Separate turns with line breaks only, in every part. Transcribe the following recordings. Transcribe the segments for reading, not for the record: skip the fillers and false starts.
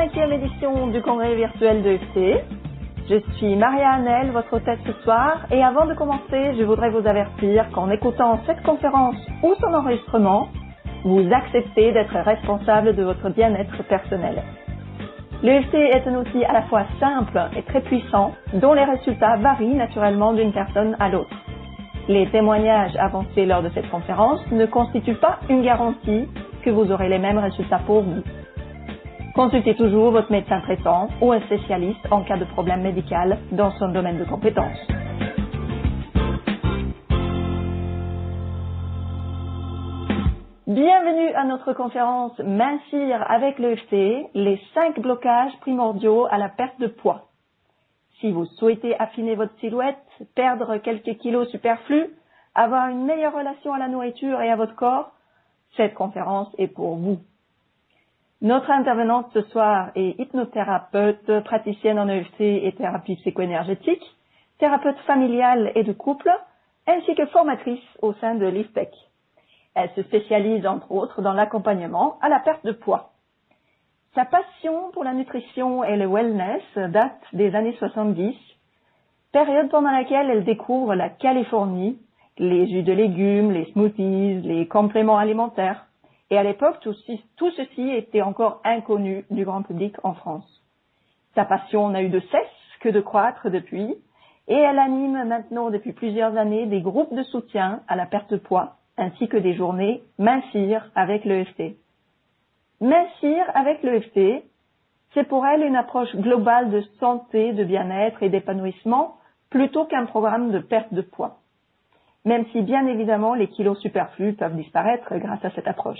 5e édition du congrès virtuel de EFT. Je suis Maria Hanel, votre hôtesse ce soir, et avant de commencer, je voudrais vous avertir qu'en écoutant cette conférence ou son enregistrement, vous acceptez d'être responsable de votre bien-être personnel. L'EFT est un outil à la fois simple et très puissant, dont les résultats varient naturellement d'une personne à l'autre. Les témoignages avancés lors de cette conférence ne constituent pas une garantie que vous aurez les mêmes résultats pour vous. Consultez toujours votre médecin traitant ou un spécialiste en cas de problème médical dans son domaine de compétence. Bienvenue à notre conférence Mincir avec l'EFT, les 5 blocages primordiaux à la perte de poids. Si vous souhaitez affiner votre silhouette, perdre quelques kilos superflus, avoir une meilleure relation à la nourriture et à votre corps, cette conférence est pour vous. Notre intervenante ce soir est hypnothérapeute, praticienne en EFT et thérapie psycho-énergétique, thérapeute familiale et de couple, ainsi que formatrice au sein de l'IFPEC. Elle se spécialise entre autres dans l'accompagnement à la perte de poids. Sa passion pour la nutrition et le wellness date des années 70, période pendant laquelle elle découvre la Californie, les jus de légumes, les smoothies, les compléments alimentaires. Et à l'époque, tout ceci était encore inconnu du grand public en France. Sa passion n'a eu de cesse que de croître depuis, et elle anime maintenant depuis plusieurs années des groupes de soutien à la perte de poids, ainsi que des journées Mincir avec l'EFT. Mincir avec l'EFT, c'est pour elle une approche globale de santé, de bien-être et d'épanouissement, plutôt qu'un programme de perte de poids. Même si bien évidemment les kilos superflus peuvent disparaître grâce à cette approche.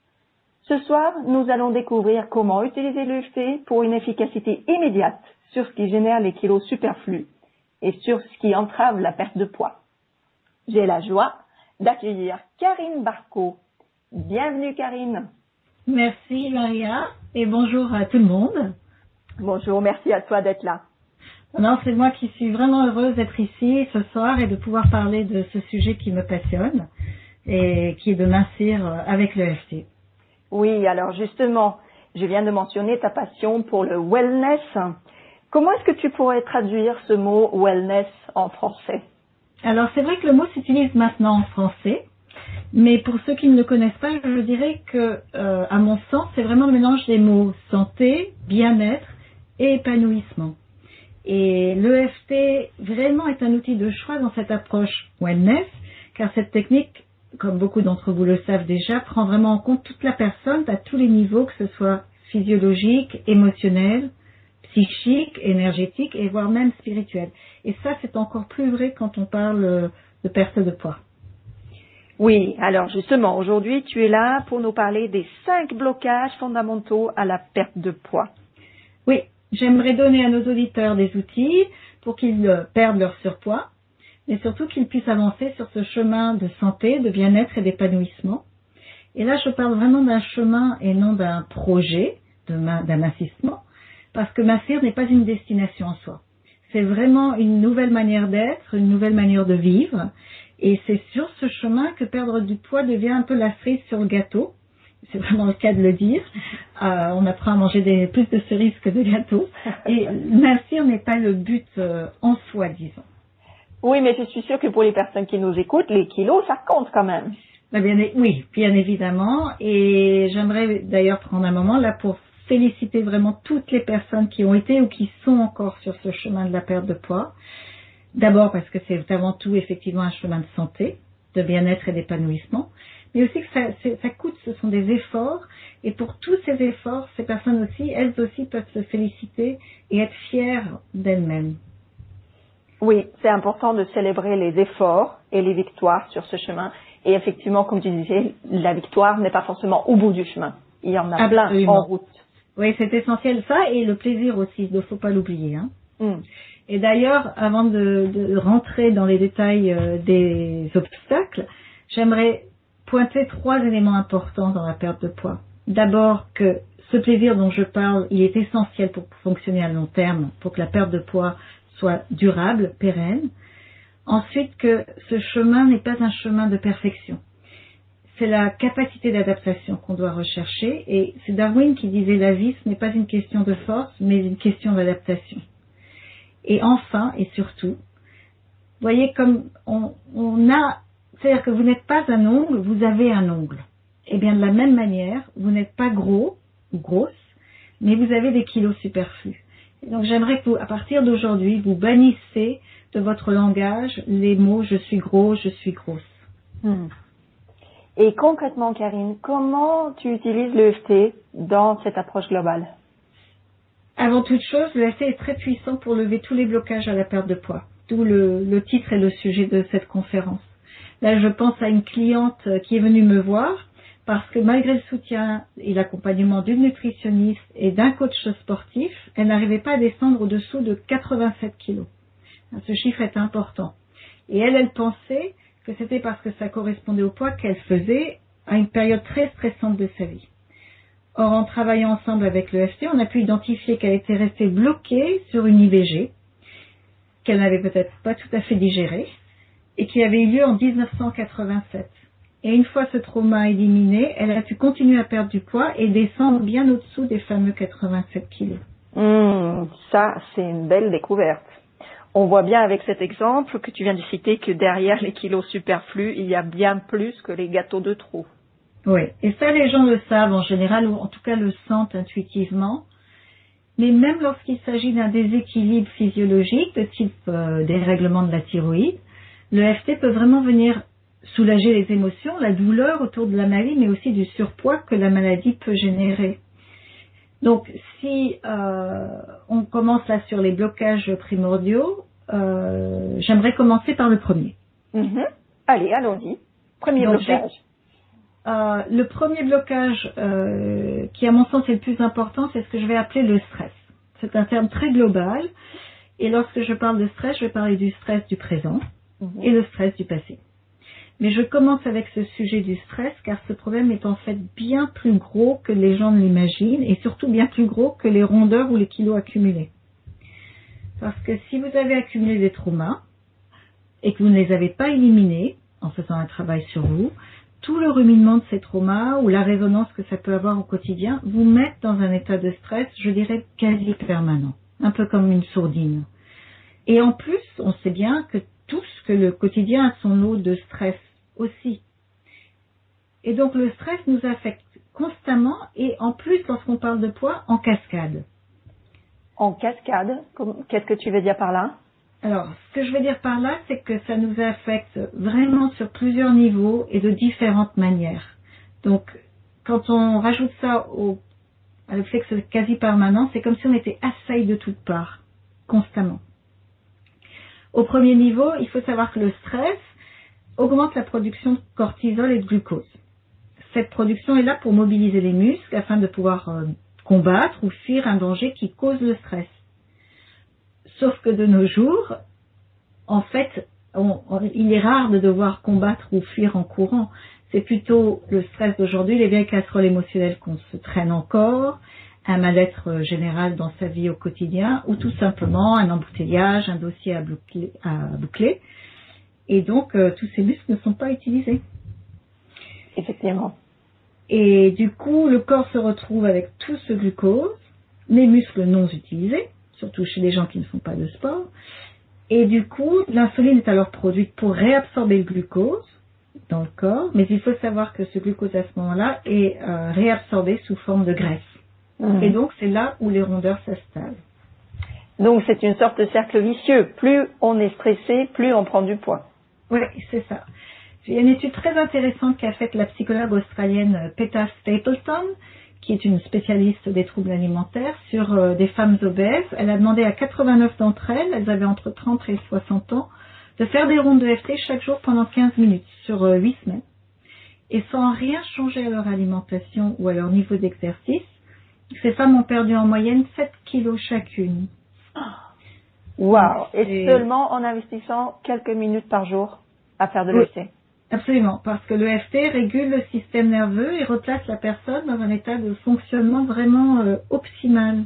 Ce soir, nous allons découvrir comment utiliser l'EFT pour une efficacité immédiate sur ce qui génère les kilos superflus et sur ce qui entrave la perte de poids. J'ai la joie d'accueillir Karine Barco. Bienvenue Karine.
Merci Maria et bonjour à tout le monde.
Bonjour, merci à toi d'être là.
Non, c'est moi qui suis vraiment heureuse d'être ici ce soir et de pouvoir parler de ce sujet qui me passionne et qui est de mincir avec l'EFT.
Oui, alors justement, je viens de mentionner ta passion pour le wellness. Comment est-ce que tu pourrais traduire ce mot wellness en français?
Alors c'est vrai que le mot s'utilise maintenant en français, mais pour ceux qui ne le connaissent pas, je dirais que, à mon sens, c'est vraiment le mélange des mots santé, bien-être et épanouissement. Et l'EFT vraiment est un outil de choix dans cette approche wellness, car cette technique, comme beaucoup d'entre vous le savent déjà, prend vraiment en compte toute la personne à tous les niveaux, que ce soit physiologique, émotionnel, psychique, énergétique et voire même spirituel. Et ça, c'est encore plus vrai quand on parle de perte de poids.
Oui, alors justement, aujourd'hui, tu es là pour nous parler des 5 blocages fondamentaux à la perte de poids.
Oui. J'aimerais donner à nos auditeurs des outils pour qu'ils perdent leur surpoids, mais surtout qu'ils puissent avancer sur ce chemin de santé, de bien-être et d'épanouissement. Et là, je parle vraiment d'un chemin et non d'un projet, d'un mincissement, parce que mincir n'est pas une destination en soi. C'est vraiment une nouvelle manière d'être, une nouvelle manière de vivre, et c'est sur ce chemin que perdre du poids devient un peu la cerise sur le gâteau. C'est vraiment le cas de le dire. On apprend à manger plus de cerises que de gâteaux. Et mincir n'est pas le but en soi, disons.
Oui, mais je suis sûre que pour les personnes qui nous écoutent, les kilos, ça compte quand même.
Oui, bien évidemment. Et j'aimerais d'ailleurs prendre un moment là pour féliciter vraiment toutes les personnes qui ont été ou qui sont encore sur ce chemin de la perte de poids. D'abord parce que c'est avant tout effectivement un chemin de santé, de bien-être et d'épanouissement. Mais aussi que ça coûte, ce sont des efforts, et pour tous ces efforts, ces personnes aussi, elles aussi peuvent se féliciter et être fières d'elles-mêmes.
Oui, c'est important de célébrer les efforts et les victoires sur ce chemin. Et effectivement, comme tu disais, la victoire n'est pas forcément au bout du chemin. Il y en a
Absolument.
Plein en route.
Oui, c'est essentiel ça, et le plaisir aussi, il ne faut pas l'oublier. Et d'ailleurs, avant de rentrer dans les détails des obstacles, j'aimerais pointer 3 éléments importants dans la perte de poids. D'abord que ce plaisir dont je parle, il est essentiel pour fonctionner à long terme, pour que la perte de poids soit durable, pérenne. Ensuite que ce chemin n'est pas un chemin de perfection. c'est la capacité d'adaptation qu'on doit rechercher. Et c'est Darwin qui disait la vie, ce n'est pas une question de force, mais une question d'adaptation. Et enfin, et surtout, vous voyez, comme c'est-à-dire que vous n'êtes pas un ongle, vous avez un ongle. Et bien de la même manière, vous n'êtes pas gros ou grosse, mais vous avez des kilos superflus. Et donc j'aimerais que vous, à partir d'aujourd'hui, vous bannissez de votre langage les mots « je suis gros »,« je suis grosse ».
Et concrètement, Karine, comment tu utilises l'EFT dans cette approche globale?
Avant toute chose, l'EFT est très puissant pour lever tous les blocages à la perte de poids. D'où le titre et le sujet de cette conférence. Là, je pense à une cliente qui est venue me voir parce que malgré le soutien et l'accompagnement d'une nutritionniste et d'un coach sportif, elle n'arrivait pas à descendre au-dessous de 87 kilos. Ce chiffre est important. Et elle pensait que c'était parce que ça correspondait au poids qu'elle faisait à une période très stressante de sa vie. Or, en travaillant ensemble avec l'EFT, on a pu identifier qu'elle était restée bloquée sur une IVG, qu'elle n'avait peut-être pas tout à fait digérée, et qui avait eu lieu en 1987. Et une fois ce trauma éliminé, elle a pu continuer à perdre du poids et descendre bien au-dessous des fameux 87 kilos.
Ça, c'est une belle découverte. On voit bien avec cet exemple que tu viens de citer que derrière les kilos superflus, il y a bien plus que les gâteaux de trop.
Oui, et ça les gens le savent en général, ou en tout cas le sentent intuitivement. Mais même lorsqu'il s'agit d'un déséquilibre physiologique de type dérèglement de la thyroïde, le FT peut vraiment venir soulager les émotions, la douleur autour de la maladie, mais aussi du surpoids que la maladie peut générer. Donc, si on commence là sur les blocages primordiaux, j'aimerais commencer par le premier.
Allez, allons-y. Premier blocage.
Le premier blocage qui, à mon sens, est le plus important, c'est ce que je vais appeler le stress. C'est un terme très global. Et lorsque je parle de stress, je vais parler du stress du présent et le stress du passé. Mais je commence avec ce sujet du stress car ce problème est en fait bien plus gros que les gens ne l'imaginent et surtout bien plus gros que les rondeurs ou les kilos accumulés. Parce que si vous avez accumulé des traumas et que vous ne les avez pas éliminés en faisant un travail sur vous, tout le ruminement de ces traumas ou la résonance que ça peut avoir au quotidien vous met dans un état de stress, je dirais, quasi permanent, un peu comme une sourdine. Et en plus, on sait bien que que le quotidien a son lot de stress aussi. Et donc le stress nous affecte constamment et en plus, lorsqu'on parle de poids, en cascade.
En cascade, qu'est-ce que tu veux dire par là?
Alors, ce que je veux dire par là, c'est que ça nous affecte vraiment sur plusieurs niveaux et de différentes manières. Donc, quand on rajoute ça à le fait que c'est quasi permanent, c'est comme si on était assailli de toutes parts, constamment. Au premier niveau, il faut savoir que le stress augmente la production de cortisol et de glucose. Cette production est là pour mobiliser les muscles afin de pouvoir combattre ou fuir un danger qui cause le stress. Sauf que de nos jours, en fait, il est rare de devoir combattre ou fuir en courant. C'est plutôt le stress d'aujourd'hui, les vieilles casseroles émotionnelles qu'on se traîne encore, un mal-être général dans sa vie au quotidien, ou tout simplement un embouteillage, un dossier à boucler. Et donc, tous ces muscles ne sont pas utilisés.
Effectivement.
Et du coup, le corps se retrouve avec tout ce glucose, les muscles non utilisés, surtout chez les gens qui ne font pas de sport. Et du coup, l'insuline est alors produite pour réabsorber le glucose dans le corps, mais il faut savoir que ce glucose à ce moment-là est réabsorbé sous forme de graisse. Et donc, c'est là où les rondeurs s'installent.
Donc, c'est une sorte de cercle vicieux. Plus on est stressé, plus on prend du poids.
Oui, c'est ça. Il y a une étude très intéressante qu'a faite la psychologue australienne Peta Stapleton, qui est une spécialiste des troubles alimentaires, sur des femmes obèses. Elle a demandé à 89 d'entre elles, elles avaient entre 30 et 60 ans, de faire des rondes de FT chaque jour pendant 15 minutes sur 8 semaines. Et sans rien changer à leur alimentation ou à leur niveau d'exercice, ces femmes ont perdu en moyenne 7 kilos chacune.
Waouh! Et seulement en investissant quelques minutes par jour à faire de l'EFT.
Absolument, parce que le FT régule le système nerveux et replace la personne dans un état de fonctionnement vraiment optimal.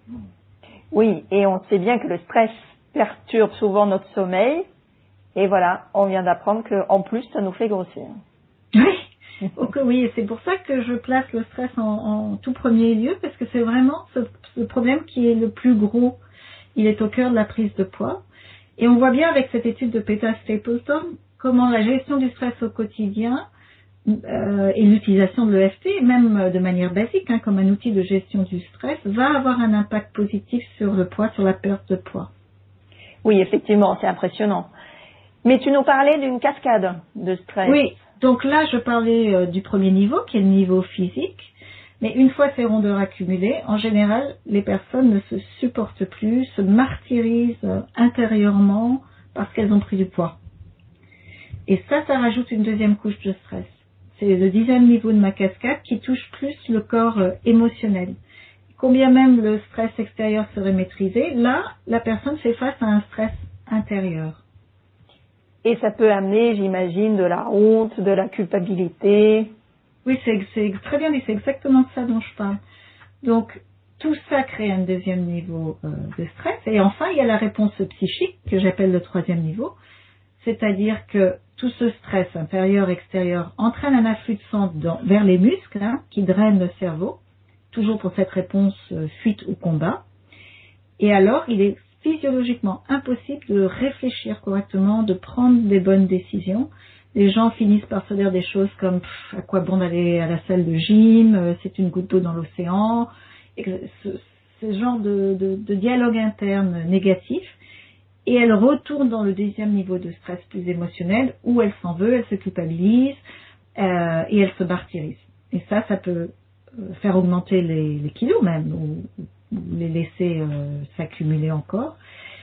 Oui, et on sait bien que le stress perturbe souvent notre sommeil. Et voilà, on vient d'apprendre qu'en plus, ça nous fait grossir.
Oui, Ok, oui, et c'est pour ça que je place le stress en tout premier lieu, parce que c'est vraiment ce problème qui est le plus gros. Il est au cœur de la prise de poids. Et on voit bien avec cette étude de Peter Stapleton comment la gestion du stress au quotidien et l'utilisation de l'EFT, même de manière basique, comme un outil de gestion du stress, va avoir un impact positif sur le poids, sur la perte de poids.
Oui, effectivement, c'est impressionnant. Mais tu nous parlais d'une cascade de stress.
Oui, donc là, je parlais du premier niveau, qui est le niveau physique. Mais une fois ces rondeurs accumulées, en général, les personnes ne se supportent plus, se martyrisent intérieurement parce qu'elles ont pris du poids. Et ça rajoute une deuxième couche de stress. C'est le 10e niveau de ma cascade qui touche plus le corps émotionnel. Combien même le stress extérieur serait maîtrisé, là, la personne fait face à un stress intérieur.
Et ça peut amener, j'imagine, de la honte, de la culpabilité.
Oui, c'est très bien dit, c'est exactement de ça dont je parle. Donc, tout ça crée un deuxième niveau de stress. Et enfin, il y a la réponse psychique, que j'appelle le 3e niveau. C'est-à-dire que tout ce stress intérieur-extérieur entraîne un afflux de sang vers les muscles, qui drainent le cerveau, toujours pour cette réponse fuite ou combat. Et alors, il est physiologiquement impossible de réfléchir correctement, de prendre des bonnes décisions. Les gens finissent par se dire des choses comme à quoi bon d'aller à la salle de gym, c'est une goutte d'eau dans l'océan. Ce genre de dialogue interne négatif. Et elle retourne dans le 10e niveau de stress plus émotionnel où elle s'en veut, elle se culpabilise et elle se martyrise. Et ça peut faire augmenter les kilos même ou les laisser s'accumuler encore.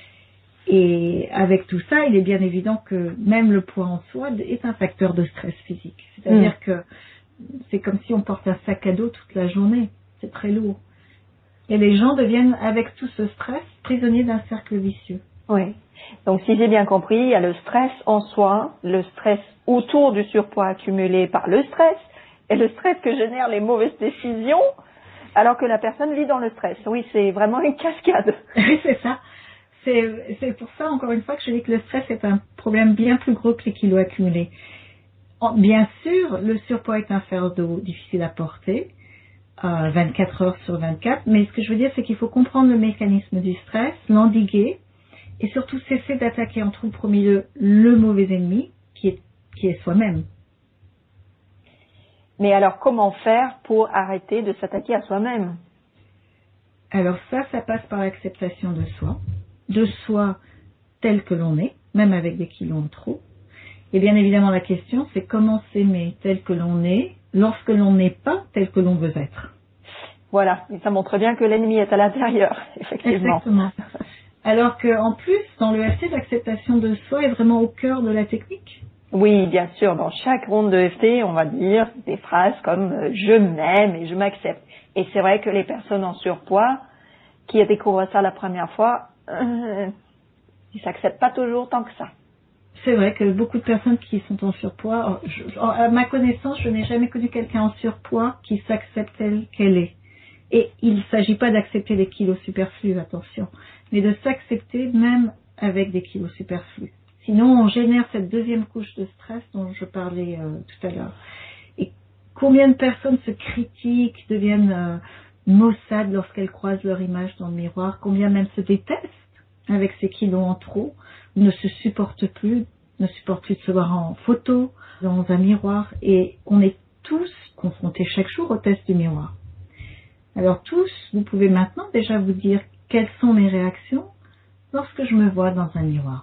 Et avec tout ça, il est bien évident que même le poids en soi est un facteur de stress physique. C'est-à-dire que c'est comme si on porte un sac à dos toute la journée. C'est très lourd. Et les gens deviennent, avec tout ce stress, prisonniers d'un cercle vicieux.
Oui. Donc, si j'ai bien compris, il y a le stress en soi, le stress autour du surpoids accumulé par le stress, et le stress que génèrent les mauvaises décisions, alors que la personne vit dans le stress. Oui, c'est vraiment une cascade.
C'est ça. C'est pour ça, encore une fois, que je dis que le stress est un problème bien plus gros que les kilos accumulés. Bien sûr, le surpoids est un fardeau difficile à porter, 24 heures sur 24, mais ce que je veux dire, c'est qu'il faut comprendre le mécanisme du stress, l'endiguer, et surtout cesser d'attaquer en tout premier lieu le mauvais ennemi, qui est soi-même.
Mais alors, comment faire pour arrêter de s'attaquer à soi-même?
Alors ça passe par l'acceptation de soi tel que l'on est, même avec des kilos en trop. Et bien évidemment, la question, c'est comment s'aimer tel que l'on est, lorsque l'on n'est pas tel que l'on veut être.
Voilà, et ça montre bien que l'ennemi est à l'intérieur, effectivement.
Exactement. Alors qu'en plus, dans l'EFT, l'acceptation de soi est vraiment au cœur de la technique.
Oui, bien sûr. Dans chaque ronde de EFT, on va dire des phrases comme « je m'aime » et « je m'accepte ». Et c'est vrai que les personnes en surpoids qui découvrent ça la première fois, ils s'acceptent pas toujours tant que ça.
C'est vrai que beaucoup de personnes qui sont en surpoids, à ma connaissance, je n'ai jamais connu quelqu'un en surpoids qui s'accepte telle qu'elle est. Et il ne s'agit pas d'accepter les kilos superflus, attention, mais de s'accepter même avec des kilos superflus. Sinon, on génère cette deuxième couche de stress dont je parlais tout à l'heure. Et combien de personnes se critiquent, deviennent maussades lorsqu'elles croisent leur image dans le miroir, combien même se détestent avec ces kilos en trop, ne se supportent plus de se voir en photo, dans un miroir. Et on est tous confrontés chaque jour au test du miroir. Alors tous, vous pouvez maintenant déjà vous dire quelles sont mes réactions lorsque je me vois dans un miroir.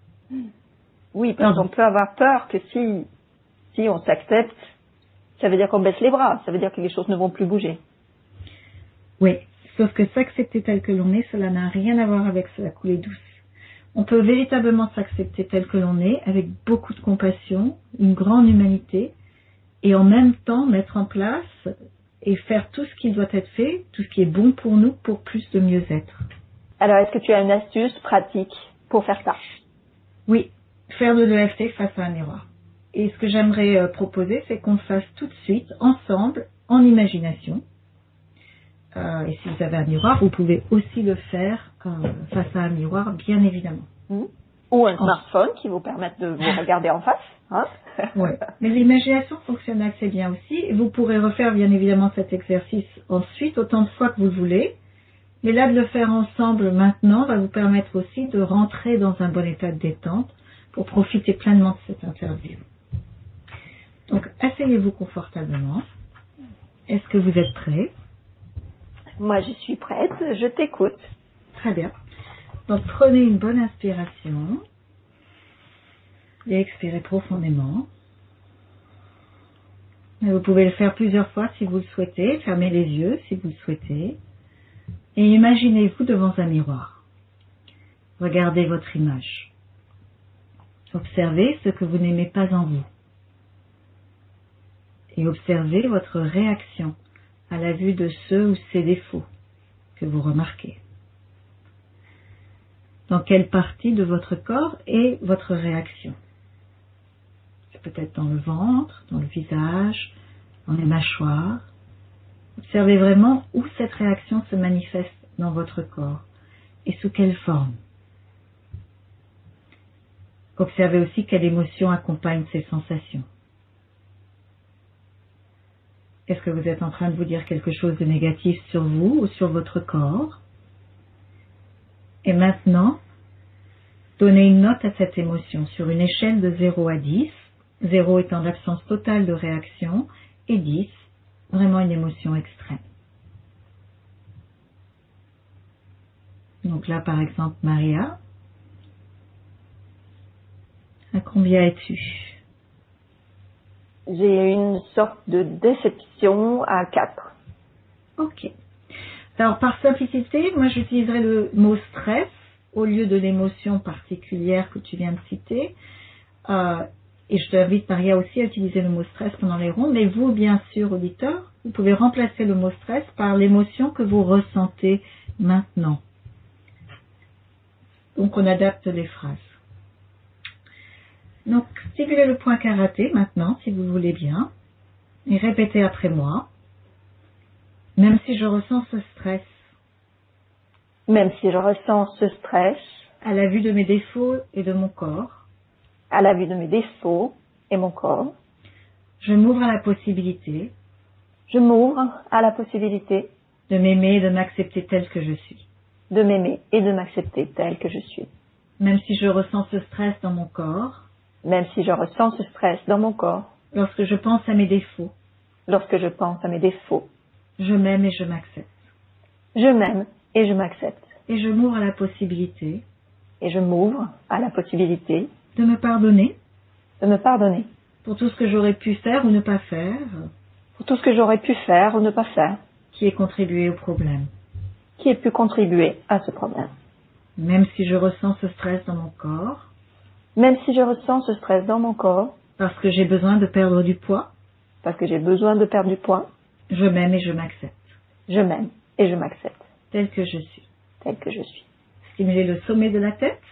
Oui, parce qu'on peut avoir peur que si on s'accepte, ça veut dire qu'on baisse les bras, ça veut dire que les choses ne vont plus bouger.
Oui, sauf que s'accepter tel que l'on est, cela n'a rien à voir avec la coulée douce. On peut véritablement s'accepter tel que l'on est, avec beaucoup de compassion, une grande humanité, et en même temps mettre en place et faire tout ce qui doit être fait, tout ce qui est bon pour nous, pour plus de mieux-être.
Alors, est-ce que tu as une astuce pratique pour faire ça?
Oui, faire de l'EFT face à un miroir. Et ce que j'aimerais proposer, c'est qu'on le fasse tout de suite, ensemble, en imagination. Et si vous avez un miroir, vous pouvez aussi le faire face à un miroir, bien évidemment.
Ou un smartphone qui vous permette de vous regarder en face. Hein.
Oui, mais l'imagination fonctionne assez bien aussi. Vous pourrez refaire bien évidemment cet exercice ensuite autant de fois que vous voulez. Mais là, de le faire ensemble maintenant va vous permettre aussi de rentrer dans un bon état de détente pour profiter pleinement de cette interview. Donc, asseyez-vous confortablement. Est-ce que vous êtes prêt?
Moi, je suis prête. Je t'écoute.
Très bien. Donc, prenez une bonne inspiration et expirez profondément. Et vous pouvez le faire plusieurs fois si vous le souhaitez. Fermez les yeux si vous le souhaitez. Et imaginez-vous devant un miroir. Regardez votre image. Observez ce que vous n'aimez pas en vous. Et observez votre réaction à la vue de ceux ou ces défauts que vous remarquez. Dans quelle partie de votre corps est votre réaction? C'est peut-être dans le ventre, dans le visage, dans les mâchoires. Observez vraiment où cette réaction se manifeste dans votre corps et sous quelle forme. Observez aussi quelle émotion accompagne ces sensations. Est-ce que vous êtes en train de vous dire quelque chose de négatif sur vous ou sur votre corps? Et maintenant, donnez une note à cette émotion sur une échelle de 0 à 10, 0 étant l'absence totale de réaction et 10, vraiment une émotion extrême. Donc là, par exemple, Maria, à combien es-tu?
J'ai une sorte de déception à 4.
Ok. Alors, par simplicité, moi, j'utiliserai le mot stress au lieu de l'émotion particulière que tu viens de citer. Et je t'invite, Maria, aussi à utiliser le mot stress pendant les rondes. Mais vous, bien sûr, auditeur, vous pouvez remplacer le mot stress par l'émotion que vous ressentez maintenant. Donc, on adapte les phrases. Donc, stimulez le point karaté maintenant, si vous voulez bien. Et répétez après moi. Même si je ressens ce stress.
Même si je ressens ce stress.
À la vue de mes défauts et de mon corps.
À la vue de mes défauts et mon corps.
Je m'ouvre à la possibilité.
Je m'ouvre à la possibilité.
De m'aimer et de m'accepter tel que je suis.
De m'aimer et de m'accepter tel que je suis.
Même si je ressens ce stress dans mon corps.
Même si je ressens ce stress dans mon corps.
Lorsque je pense à mes défauts.
Lorsque je pense à mes défauts.
Je m'aime et je m'accepte.
Je m'aime et je m'accepte.
Et je m'ouvre à la possibilité.
Et je m'ouvre à la possibilité.
De me pardonner.
De me pardonner.
Pour tout ce que j'aurais pu faire ou ne pas faire.
Pour tout ce que j'aurais pu faire ou ne pas faire.
Qui ait contribué au problème.
Qui ait pu contribuer à ce problème.
Même si je ressens ce stress dans mon corps.
Même si je ressens ce stress dans mon corps.
Parce que j'ai besoin de perdre du poids.
Parce que j'ai besoin de perdre du poids.
Je m'aime et je m'accepte.
Je m'aime et je m'accepte.
Tel que je suis.
Tel que je suis.
Stimuler le sommet de la tête.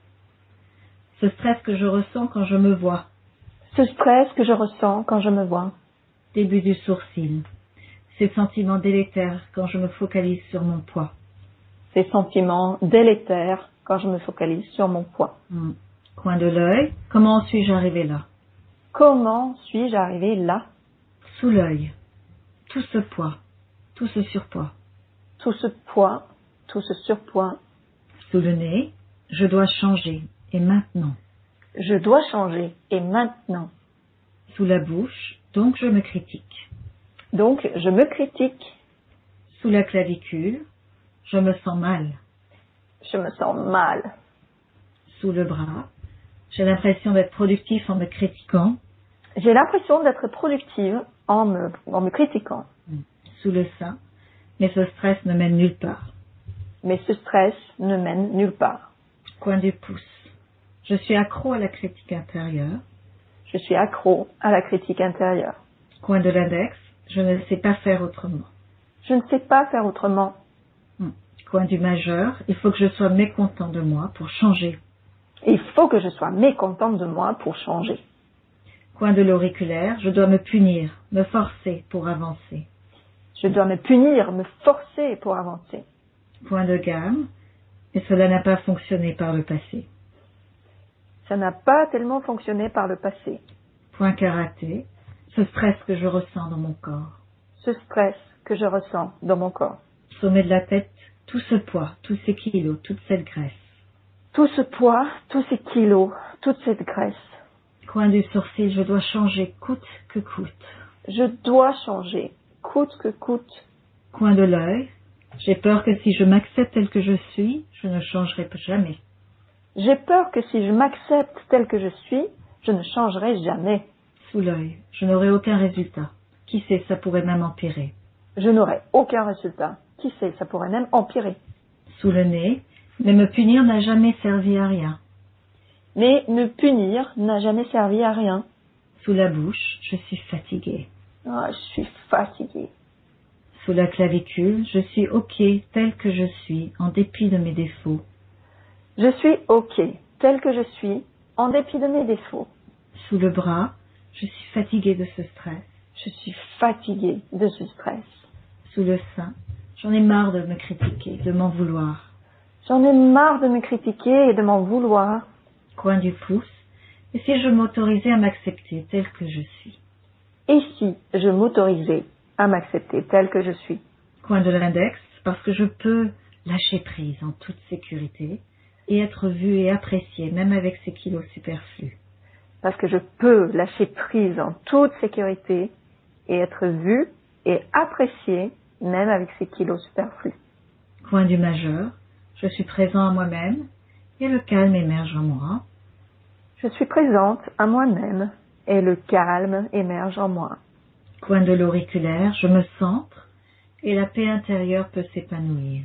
Ce stress que je ressens quand je me vois.
Ce stress que je ressens quand je me vois.
Début du sourcil. Ces sentiments délétères quand je me focalise sur mon poids.
Ces sentiments délétères quand je me focalise sur mon poids.
Coin de l'œil. Comment suis-je arrivé là?
Comment suis-je arrivé là?
Sous l'œil. Tout ce poids. Tout ce surpoids.
Tout ce poids. Tout ce surpoids.
Sous le nez. Je dois changer. Et maintenant.
Je dois changer. Et maintenant.
Sous la bouche. Donc je me critique.
Donc je me critique.
Sous la clavicule. Je me sens mal.
Je me sens mal.
Sous le bras. J'ai l'impression d'être productif en me critiquant.
J'ai l'impression d'être productive en me critiquant.
Sous le sein. Mais ce stress ne mène nulle part.
Mais ce stress ne mène nulle part.
Coin du pouce. Je suis accro à la critique intérieure.
Je suis accro à la critique intérieure.
Coin de l'index. Je ne sais pas faire autrement.
Je ne sais pas faire autrement.
Coin du majeur. Il faut que je sois mécontent de moi pour changer.
Il faut que je sois mécontente de moi pour changer.
Coin de l'auriculaire. Je dois me punir, me forcer pour avancer.
Je dois me punir, me forcer pour avancer.
Point de gamme. Et cela n'a pas fonctionné par le passé.
Ça n'a pas tellement fonctionné par le passé.
Point karaté, ce stress que je ressens dans mon corps.
Ce stress que je ressens dans mon corps.
Sommet de la tête, tout ce poids, tous ces kilos, toute cette graisse.
Tout ce poids, tous ces kilos, toute cette graisse.
Coin du sourcil, je dois changer coûte que coûte.
Je dois changer, coûte que coûte.
Coin de l'œil, j'ai peur que si je m'accepte tel que je suis, je ne changerai jamais.
J'ai peur que si je m'accepte tel que je suis, je ne changerai jamais.
Sous l'œil, je n'aurai aucun résultat. Qui sait, ça pourrait même empirer.
Je n'aurai aucun résultat. Qui sait, ça pourrait même empirer.
Sous le nez, mais me punir n'a jamais servi à rien.
Mais me punir n'a jamais servi à rien.
Sous la bouche, je suis fatiguée.
Ah, je suis fatiguée.
Sous la clavicule, je suis OK tel que je suis, en dépit de mes défauts.
Je suis OK, tel que je suis, en dépit de mes défauts.
Sous le bras, je suis fatiguée de ce stress.
Je suis fatiguée de ce stress.
Sous le sein, j'en ai marre de me critiquer, de m'en vouloir.
J'en ai marre de me critiquer et de m'en vouloir.
Coin du pouce, et si je m'autorisais à m'accepter tel que je suis.
Et si je m'autorisais à m'accepter tel que je suis.
Coin de l'index, parce que je peux lâcher prise en toute sécurité et être vue et appréciée, même avec ces kilos superflus.
Parce que je peux lâcher prise en toute sécurité et être vue et appréciée, même avec ces kilos superflus.
Coin du majeur, je suis présent à moi-même et le calme émerge en moi.
Je suis présente à moi-même et le calme émerge en moi.
Coin de l'auriculaire, je me centre et la paix intérieure peut s'épanouir.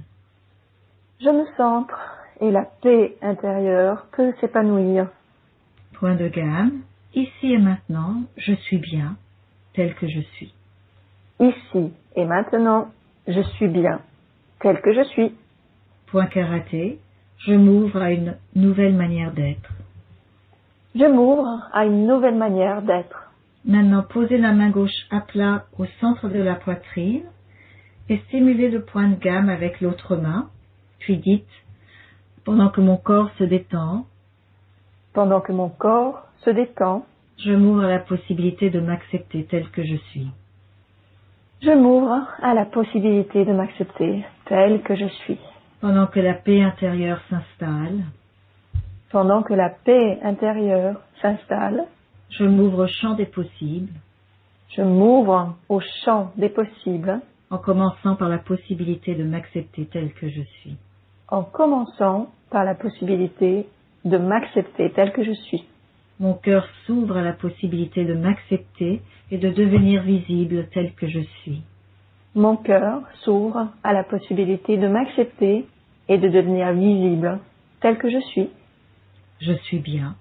Je me centre et la paix intérieure peut s'épanouir.
Point de gamme, ici et maintenant, je suis bien, tel que je suis.
Ici et maintenant, je suis bien, tel que je suis.
Point karaté, je m'ouvre à une nouvelle manière d'être.
Je m'ouvre à une nouvelle manière d'être.
Maintenant, posez la main gauche à plat au centre de la poitrine et stimulez le point de gamme avec l'autre main, puis dites, pendant que mon corps se détend,
pendant que mon corps se détend,
je m'ouvre à la possibilité de m'accepter tel que je suis.
Je m'ouvre à la possibilité de m'accepter tel que je suis.
Pendant que la paix intérieure s'installe,
pendant que la paix intérieure s'installe,
je m'ouvre au champ des possibles.
Je m'ouvre au champ des possibles.
En commençant par la possibilité de m'accepter tel que je suis.
En commençant par la possibilité de m'accepter tel que je suis.
Mon cœur s'ouvre à la possibilité de m'accepter et de devenir visible tel que je suis.
Mon cœur s'ouvre à la possibilité de m'accepter et de devenir visible tel que je suis.
Je suis bien.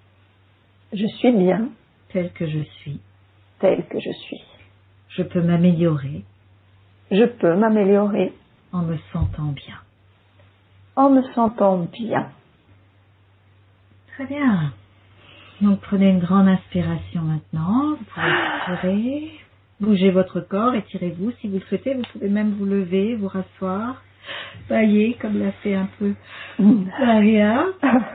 Je suis bien.
Tel que je suis.
Tel que je suis.
Je peux m'améliorer.
Je peux m'améliorer.
En me sentant bien.
En me sentant bien.
Très bien. Donc prenez une grande inspiration maintenant. Vous pouvez expirer. Bougez votre corps, étirez-vous. Si vous le souhaitez, vous pouvez même vous lever, vous rasseoir, bailler comme l'a fait un peu Maria.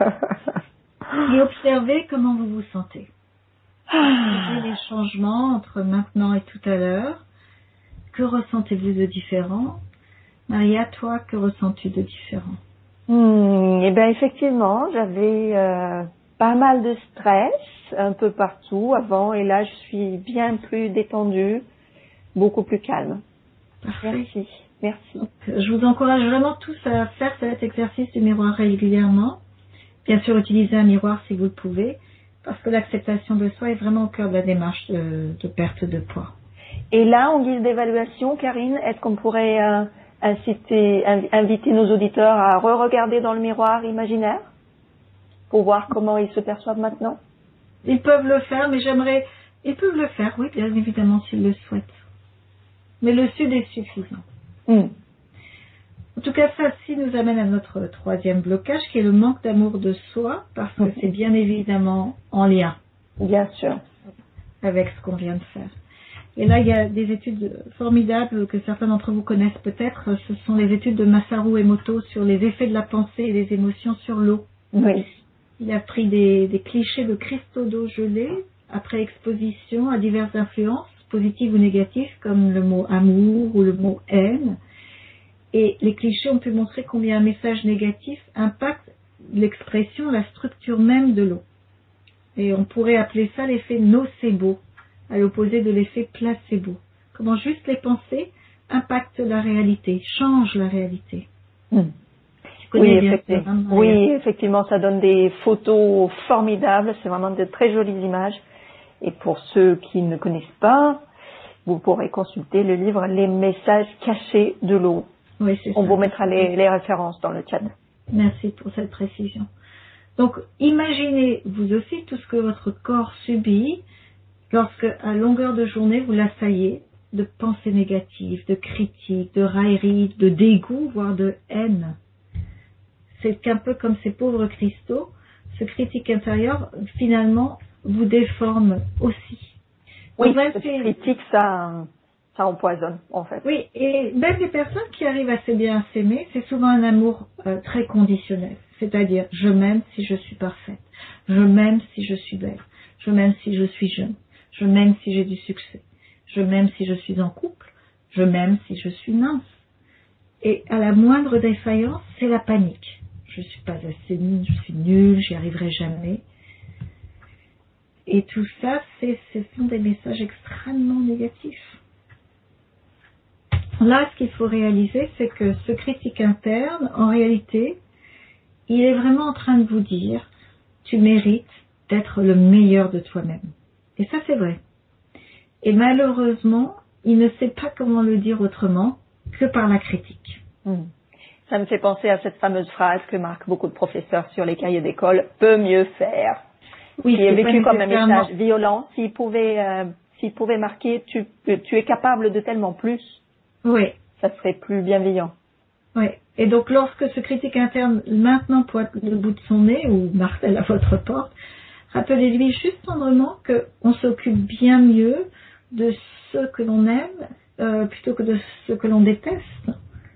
Et observez comment vous vous sentez. Observez les changements entre maintenant et tout à l'heure. Que ressentez-vous de différent? Maria, toi, que ressens-tu de différent?
Eh bien, effectivement, j'avais pas mal de stress un peu partout avant et là, je suis bien plus détendue, beaucoup plus calme.
Parfait.
Merci. Merci.
Donc, je vous encourage vraiment tous à faire cet exercice du miroir régulièrement. Bien sûr, utilisez un miroir si vous le pouvez, parce que l'acceptation de soi est vraiment au cœur de la démarche de perte de poids.
Et là, en guise d'évaluation, Karine, est-ce qu'on pourrait inviter nos auditeurs à re-regarder dans le miroir imaginaire pour voir comment ils se perçoivent maintenant?
Ils peuvent le faire, mais ils peuvent le faire, oui, bien évidemment, s'ils le souhaitent. Mais le sud est suffisant. En tout cas, ça aussi nous amène à notre troisième blocage, qui est le manque d'amour de soi, parce que c'est bien évidemment en lien.
Bien sûr.
Avec ce qu'on vient de faire. Et là, il y a des études formidables que certains d'entre vous connaissent peut-être. Ce sont les études de Masaru Emoto sur les effets de la pensée et des émotions sur l'eau.
Oui.
Il a pris des clichés de cristaux d'eau gelée après exposition à diverses influences, positives ou négatives, comme le mot amour ou le mot haine. Et les clichés ont pu montrer combien un message négatif impacte l'expression, la structure même de l'eau. Et on pourrait appeler ça l'effet nocebo, à l'opposé de l'effet placebo. Comment juste les pensées impactent la réalité, changent la réalité.
Oui, effectivement, ça donne des photos formidables. C'est vraiment de très jolies images. Et pour ceux qui ne connaissent pas, vous pourrez consulter le livre Les messages cachés de l'eau.
Oui, c'est
On
ça.
vous mettra les références dans le chat.
Merci pour cette précision. Donc, imaginez vous aussi tout ce que votre corps subit lorsque, à longueur de journée, vous l'assaillez de pensées négatives, de critiques, de railleries, de dégoût, voire de haine. C'est qu'un peu comme ces pauvres cristaux, ce critique intérieur, finalement, vous déforme aussi.
Oui, cette critique, ça empoisonne, en fait.
Oui, et même les personnes qui arrivent assez bien à s'aimer, c'est souvent un amour très conditionnel. C'est-à-dire, je m'aime si je suis parfaite. Je m'aime si je suis belle. Je m'aime si je suis jeune. Je m'aime si j'ai du succès. Je m'aime si je suis en couple. Je m'aime si je suis mince. Et à la moindre défaillance, c'est la panique. Je suis pas assez nulle, je suis nulle, j'y arriverai jamais. Et tout ça, ce sont des messages extrêmement négatifs. Là, ce qu'il faut réaliser, c'est que ce critique interne, en réalité, il est vraiment en train de vous dire, tu mérites d'être le meilleur de toi-même. Et ça, c'est vrai. Et malheureusement, il ne sait pas comment le dire autrement que par la critique.
Ça me fait penser à cette fameuse phrase que marquent beaucoup de professeurs sur les cahiers d'école, peut mieux faire.
Oui,
qui est vécu comme un message violent. S'il pouvait marquer, tu es capable de tellement plus,
oui,
ça serait plus bienveillant.
Oui. Et donc, lorsque ce critique interne maintenant pointe le bout de son nez ou martèle à votre porte, rappelez-lui juste tendrement qu'on s'occupe bien mieux de ceux que l'on aime plutôt que de ceux que l'on déteste.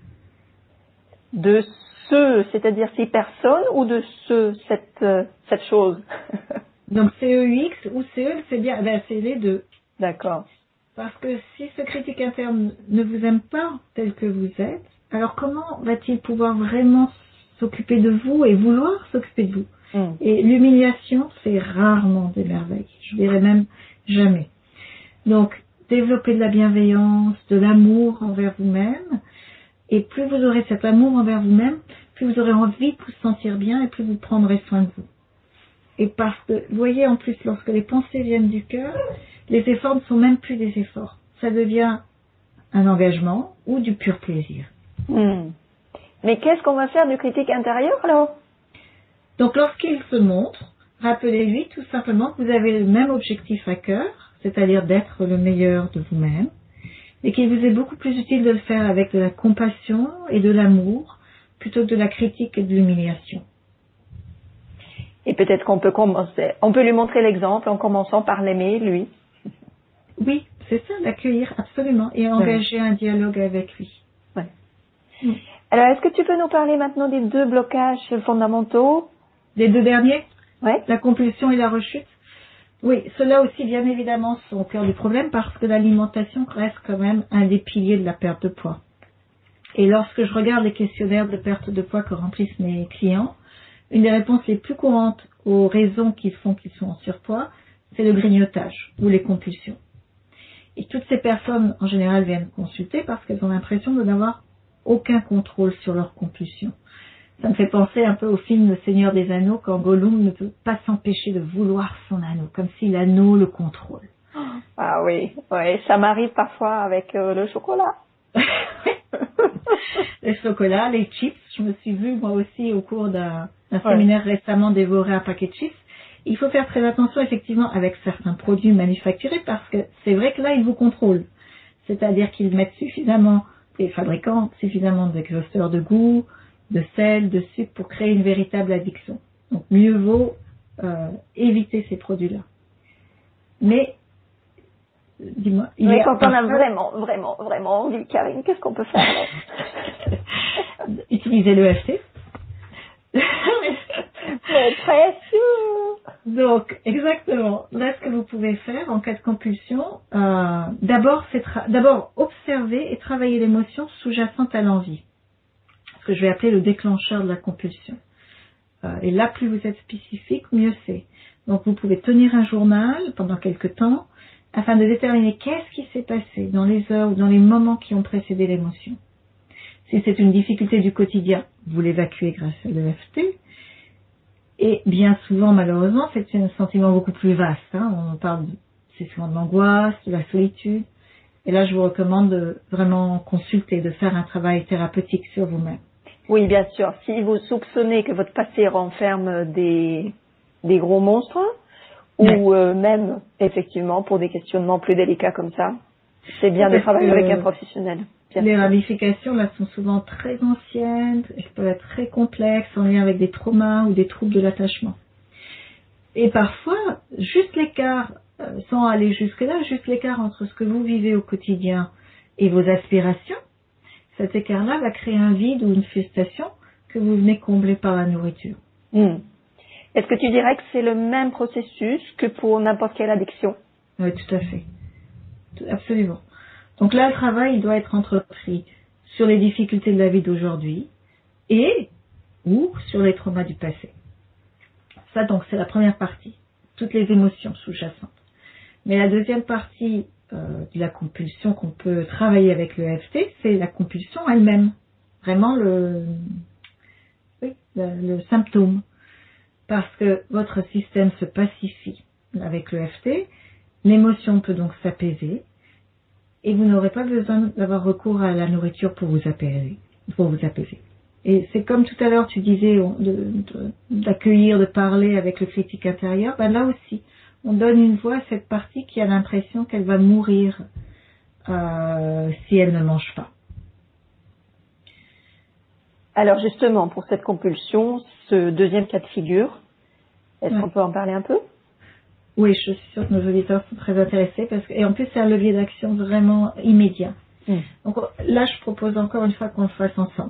De ceux, c'est-à-dire ces personnes, ou de cette chose?
Donc CEX ou CE, c'est bien, c'est les deux.
D'accord.
Parce que si ce critique interne ne vous aime pas tel que vous êtes, alors comment va-t-il pouvoir vraiment s'occuper de vous et vouloir s'occuper de vous? Et l'humiliation, c'est rarement des merveilles. Je dirais même jamais. Donc, développer de la bienveillance, de l'amour envers vous-même. Et plus vous aurez cet amour envers vous-même, plus vous aurez envie de vous sentir bien et plus vous prendrez soin de vous. Et parce que, vous voyez, en plus, lorsque les pensées viennent du cœur, les efforts ne sont même plus des efforts. Ça devient un engagement ou du pur plaisir.
Mais qu'est-ce qu'on va faire du critique intérieur alors?
Donc, lorsqu'il se montre, rappelez-lui tout simplement que vous avez le même objectif à cœur, c'est-à-dire d'être le meilleur de vous-même, et qu'il vous est beaucoup plus utile de le faire avec de la compassion et de l'amour, plutôt que de la critique et de l'humiliation.
Et peut-être qu'on peut commencer, on peut lui montrer l'exemple en commençant par l'aimer, lui.
Oui, c'est ça, l'accueillir absolument et engager un dialogue avec lui.
Ouais. Alors, est-ce que tu peux nous parler maintenant des 2 blocages fondamentaux?
Les 2 derniers?
Oui.
La compulsion et la rechute? Oui, ceux-là aussi, bien évidemment, sont au cœur du problème parce que l'alimentation reste quand même un des piliers de la perte de poids. Et lorsque je regarde les questionnaires de perte de poids que remplissent mes clients, une des réponses les plus courantes aux raisons qui font qu'ils sont en surpoids, c'est le grignotage ou les compulsions. Et toutes ces personnes, en général, viennent consulter parce qu'elles ont l'impression de n'avoir aucun contrôle sur leurs compulsions. Ça me fait penser un peu au film Le Seigneur des Anneaux, quand Gollum ne peut pas s'empêcher de vouloir son anneau, comme si l'anneau le contrôle.
Ah oui, ça m'arrive parfois avec le chocolat.
Le chocolat, les chips, je me suis vue moi aussi au cours d'un séminaire récemment dévorer un paquet de chips. Il faut faire très attention effectivement avec certains produits manufacturés parce que c'est vrai que là, ils vous contrôlent. C'est-à-dire qu'ils mettent suffisamment, les fabricants, suffisamment d'exhausteurs de goût, de sel, de sucre pour créer une véritable addiction. Donc mieux vaut éviter ces produits-là. Mais, dis-moi.
Mais quand on a vraiment envie, Karine, qu'est-ce qu'on peut faire alors?
Utiliser l'EFT.
pression.
Donc, exactement. Là, ce que vous pouvez faire en cas de compulsion, d'abord observer et travailler l'émotion sous-jacente à l'envie. Ce que je vais appeler le déclencheur de la compulsion. Et là, plus vous êtes spécifique, mieux c'est. Donc, vous pouvez tenir un journal pendant quelque temps afin de déterminer qu'est-ce qui s'est passé dans les heures ou dans les moments qui ont précédé l'émotion. Si c'est une difficulté du quotidien, vous l'évacuez grâce à l'EFT. Et bien souvent, malheureusement, c'est un sentiment beaucoup plus vaste. On parle c'est souvent de l'angoisse, de la solitude. Et là, je vous recommande de vraiment consulter, de faire un travail thérapeutique sur vous-même.
Oui, bien sûr. Si vous soupçonnez que votre passé renferme des gros monstres, ou même, effectivement, pour des questionnements plus délicats comme ça, c'est bien de travailler avec un professionnel.
Les ramifications, là, sont souvent très anciennes, elles peuvent être très complexes, en lien avec des traumas ou des troubles de l'attachement. Et parfois, juste l'écart, sans aller jusque-là, juste l'écart entre ce que vous vivez au quotidien et vos aspirations, cet écart-là va créer un vide ou une frustration que vous venez combler par la nourriture.
Est-ce que tu dirais que c'est le même processus que pour n'importe quelle addiction?
Oui, tout à fait. Absolument. Donc là, le travail il doit être entrepris sur les difficultés de la vie d'aujourd'hui et ou sur les traumas du passé. Ça, donc, c'est la première partie. Toutes les émotions sous-jacentes. Mais la deuxième partie de la compulsion qu'on peut travailler avec le EFT, c'est la compulsion elle-même. Vraiment le symptôme. Parce que votre système se pacifie avec le EFT, l'émotion peut donc s'apaiser et vous n'aurez pas besoin d'avoir recours à la nourriture pour vous apaiser. Et c'est comme tout à l'heure tu disais d'accueillir, de parler avec le critique intérieur, ben là aussi, on donne une voix à cette partie qui a l'impression qu'elle va mourir si elle ne mange pas.
Alors justement, pour cette compulsion, ce deuxième cas de figure, est-ce qu'on peut en parler un peu?
Oui, je suis sûre que nos auditeurs sont très intéressés et en plus c'est un levier d'action vraiment immédiat. Donc là, je propose encore une fois qu'on le fasse ensemble.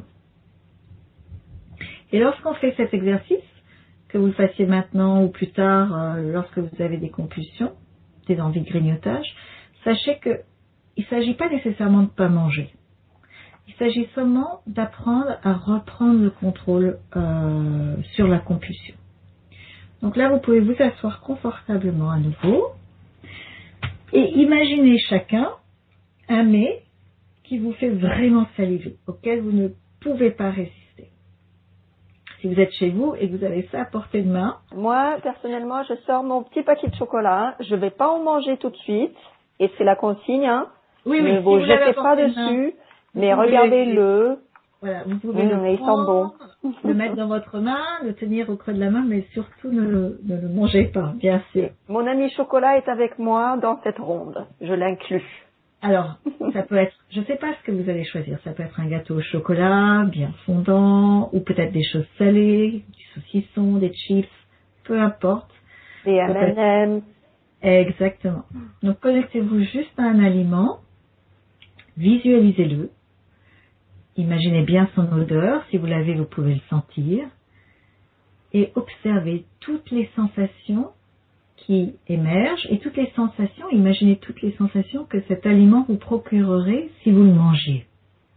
Et lorsqu'on fait cet exercice, que vous le fassiez maintenant ou plus tard, lorsque vous avez des compulsions, des envies de grignotage, sachez qu'il ne s'agit pas nécessairement de ne pas manger. Il s'agit seulement d'apprendre à reprendre le contrôle sur la compulsion. Donc là, vous pouvez vous asseoir confortablement à nouveau et imaginer chacun un mets qui vous fait vraiment saliver, auquel vous ne pouvez pas résister. Si vous êtes chez vous et que vous avez ça à portée de main.
Moi, personnellement, je sors mon petit paquet de chocolat. Je ne vais pas en manger tout de suite. Et c'est la consigne.
Oui,
ne vous jetez pas dessus, mais regardez-le.
Voilà, vous pouvez le prendre, le mettre dans votre main, le tenir au creux de la main, mais surtout ne le mangez pas, bien sûr.
Mon ami chocolat est avec moi dans cette ronde. Je l'inclus.
Alors, ça peut être, je ne sais pas ce que vous allez choisir. Ça peut être un gâteau au chocolat, bien fondant, ou peut-être des choses salées, du saucisson, des chips, peu importe.
Des M&M's.
Exactement. Donc, connectez-vous juste à un aliment, visualisez-le. Imaginez bien son odeur, si vous l'avez, vous pouvez le sentir, et observez toutes les sensations qui émergent, et toutes les sensations, imaginez toutes les sensations que cet aliment vous procurerait si vous le mangez.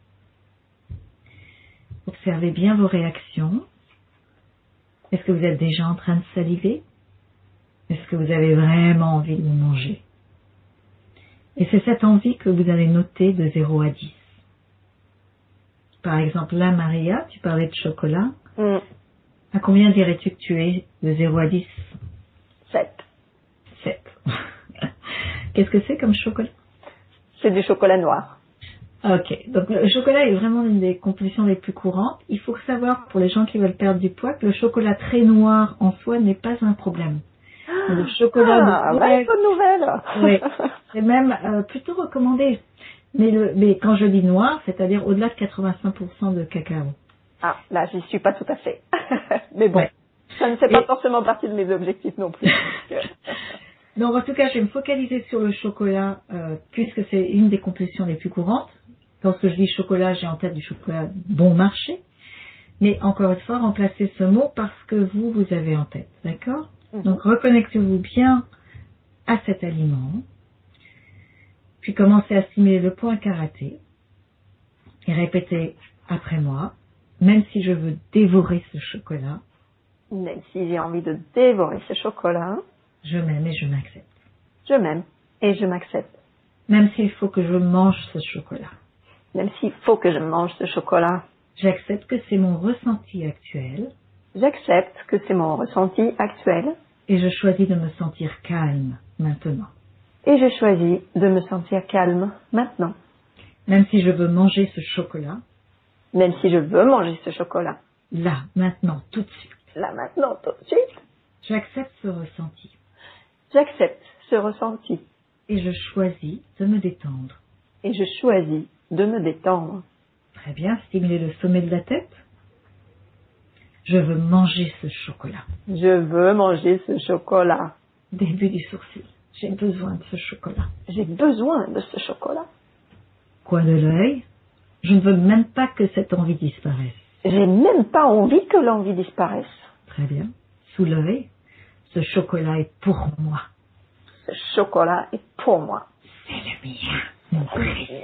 Observez bien vos réactions. Est-ce que vous êtes déjà en train de saliver? Est-ce que vous avez vraiment envie de le manger? Et c'est cette envie que vous allez noter de 0 à 10. Par exemple, là, Maria, tu parlais de chocolat. À combien dirais-tu que tu es de 0 à 10?
7.
7. Qu'est-ce que c'est comme chocolat?
C'est du chocolat noir.
Ok, donc le chocolat est vraiment une des compulsions les plus courantes. Il faut savoir, pour les gens qui veulent perdre du poids, que le chocolat très noir en soi n'est pas un problème. Le chocolat
bonne nouvelle.
Oui, c'est même plutôt recommandé. Mais quand je dis noir, c'est-à-dire au-delà de 85% de cacao.
Ah, là, j'y suis pas tout à fait. Mais bon, ça ne fait pas forcément partie de mes objectifs non plus.
Donc, en tout cas, je vais me focaliser sur le chocolat, puisque c'est une des compulsions les plus courantes. Lorsque je dis chocolat, j'ai en tête du chocolat bon marché. Mais encore une fois, remplacez ce mot par ce que vous avez en tête, d'accord?
Mhm.
Donc reconnectez-vous bien à cet aliment, puis commencez à stimuler le point karaté et répétez après moi, même si je veux dévorer ce chocolat,
Même si j'ai envie de dévorer ce chocolat,
je m'aime et je m'accepte.
je m'aime et je m'accepte.
Même s'il faut que je mange ce chocolat.
Même s'il faut que je mange ce chocolat,
J'accepte que c'est mon ressenti actuel
j'accepte que c'est mon ressenti actuel
et je choisis de me sentir calme maintenant.
et je choisis de me sentir calme maintenant.
Même si je veux manger ce chocolat,
Même si je veux manger ce chocolat,
là, maintenant, tout de suite.
là maintenant, tout de suite,
J'accepte ce ressenti
j'accepte ce ressenti
et je choisis de me détendre.
et je choisis de me détendre.
Très bien, stimuler le sommet de la tête. Je veux manger ce chocolat.
Je veux manger ce chocolat.
Début du sourcil. J'ai besoin de ce chocolat.
J'ai besoin de ce chocolat.
Coin de l'œil. Je ne veux même pas que cette envie disparaisse.
J'ai même pas envie que l'envie disparaisse.
Très bien. Sous l'œil. Ce chocolat est pour moi.
Ce chocolat est pour moi.
C'est le mien. Mon précieux.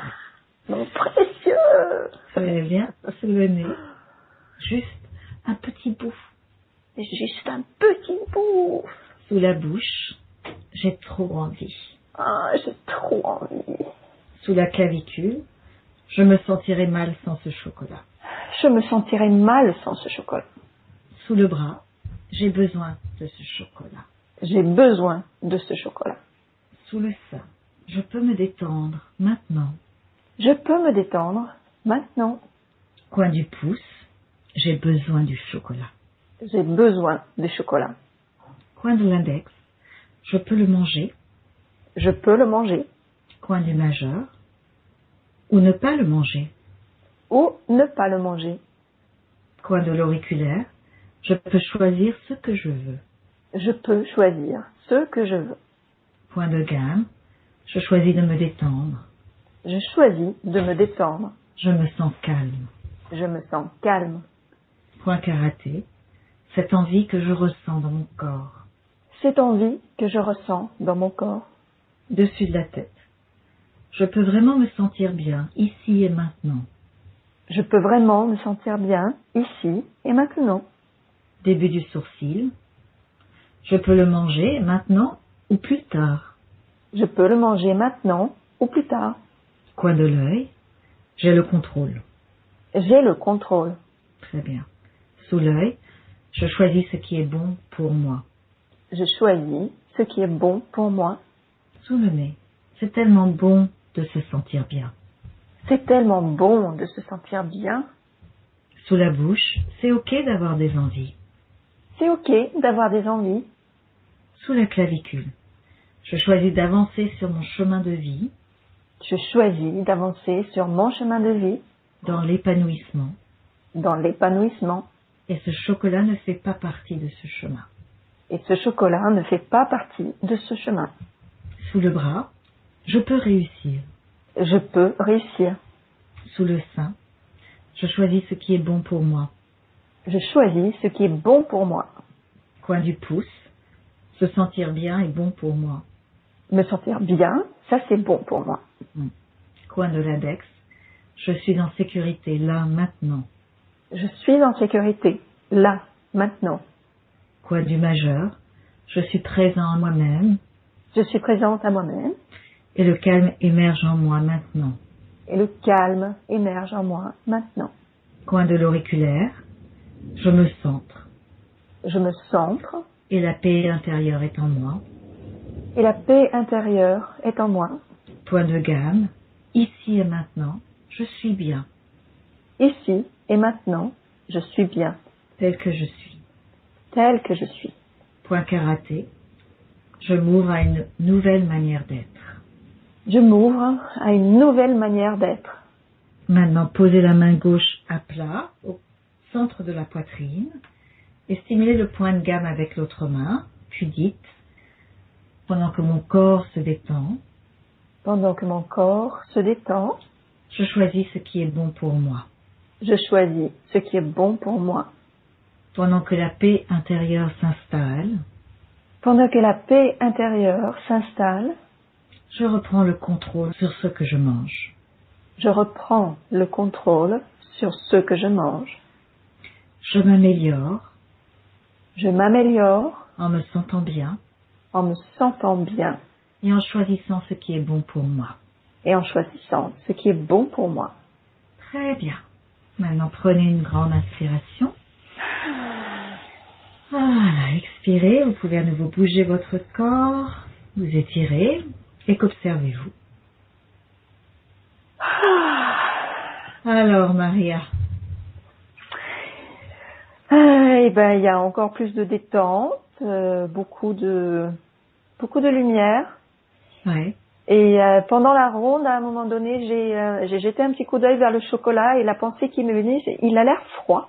Mon précieux.
Très bien. Sous le nez. Juste un petit bout.
Juste un petit bout.
Sous la bouche. J'ai trop envie.
Ah, j'ai trop envie.
Sous la clavicule. Je me sentirai mal sans ce chocolat.
Je me sentirais mal sans ce chocolat.
Sous le bras. J'ai besoin de ce chocolat.
J'ai besoin de ce chocolat.
Sous le sein. Je peux me détendre maintenant.
Je peux me détendre maintenant.
Coin du pouce. J'ai besoin du chocolat.
J'ai besoin de chocolat.
Coin de l'index. Je peux le manger.
Je peux le manger
Coin du majeur. Ou ne pas le manger.
ou ne pas le manger.
Coin de l'auriculaire. Je peux choisir ce que je veux.
Je peux choisir ce que je veux.
Point de gamme. Je choisis de me détendre.
Je choisis de me détendre.
Je me sens calme.
Je me sens calme.
Point karaté. Cette envie que je ressens dans mon corps.
Cette envie que je ressens dans mon corps.
Dessus de la tête. Je peux vraiment me sentir bien, ici et maintenant.
Je peux vraiment me sentir bien ici et maintenant.
Début du sourcil. Je peux le manger maintenant ou plus tard.
Je peux le manger maintenant ou plus tard.
Coin de l'œil. J'ai le contrôle.
J'ai le contrôle.
Très bien. Sous l'œil. Je choisis ce qui est bon pour moi.
Je choisis ce qui est bon pour moi.
Sous le nez. C'est tellement bon de se sentir bien.
C'est tellement bon de se sentir bien.
Sous la bouche. C'est ok d'avoir des envies.
C'est ok d'avoir des envies.
Sous la clavicule. Je choisis d'avancer sur mon chemin de vie,
Je choisis d'avancer sur mon chemin de vie,
dans l'épanouissement,
dans l'épanouissement.
et ce chocolat ne fait pas partie de ce chemin.
Et ce chocolat ne fait pas partie de ce chemin.
Sous le bras, je peux réussir.
Je peux réussir.
Sous le sein, je choisis ce qui est bon pour moi.
Je choisis ce qui est bon pour moi.
Coin du pouce, se sentir bien est bon pour moi.
Me sentir bien, ça c'est bon pour moi.
Coin de l'index, je suis en sécurité là, maintenant.
Je suis en sécurité, là, maintenant.
Coin du majeur, je suis présent à moi-même
Je suis présente à moi-même
et le calme émerge en moi maintenant.
et le calme émerge en moi maintenant.
Coin de l'auriculaire, je me centre
Je me centre
et la paix intérieure est en moi.
et la paix intérieure est en moi.
Point de gamme, ici et maintenant, je suis bien,
Ici et maintenant, je suis bien,
tel que je suis.
tel que je suis.
Point karaté, je m'ouvre à une nouvelle manière d'être.
Je m'ouvre à une nouvelle manière d'être.
Maintenant, posez la main gauche à plat, au centre de la poitrine, et stimulez le point de gamme avec l'autre main, puis dites, pendant que mon corps se détend,
Pendant que mon corps se détend,
je choisis ce qui est bon pour moi.
Je choisis ce qui est bon pour moi.
Pendant que la paix intérieure s'installe,
Pendant que la paix intérieure s'installe,
je reprends le contrôle sur ce que je mange.
je reprends le contrôle sur ce que je mange.
Je m'améliore
Je m'améliore
en me sentant bien
en me sentant bien
et en choisissant ce qui est bon pour moi.
et en choisissant ce qui est bon pour moi.
Très bien. Maintenant, prenez une grande inspiration. Voilà, expirez. Vous pouvez à nouveau bouger votre corps, vous étirez et qu'observez-vous. Alors, Maria,
Eh ben, il y a encore plus de détente, beaucoup de lumière.
ouais.
Et pendant la ronde, à un moment donné, j'ai jeté un petit coup d'œil vers le chocolat et la pensée qui m'est venue, c'est il a l'air froid.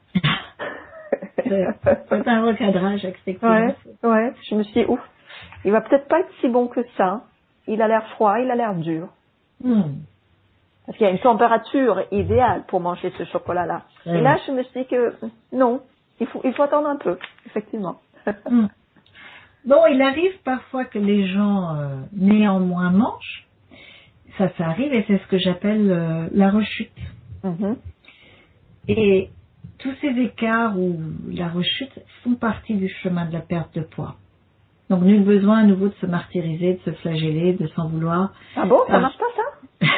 C'est un recadrage, effectivement.
Ouais, je me suis dit, ouf, il va peut-être pas être si bon que ça. Il a l'air froid, il a l'air dur. Parce qu'il y a une température idéale pour manger ce chocolat-là. Et là, je me suis dit que non, il faut attendre un peu, effectivement.
Bon, il arrive parfois que les gens néanmoins mangent. Ça arrive et c'est ce que j'appelle la rechute. Et tous ces écarts ou la rechute font partie du chemin de la perte de poids. Donc, nul besoin à nouveau de se martyriser, de se flageller, de s'en vouloir.
Ah bon, ça marche pas ça?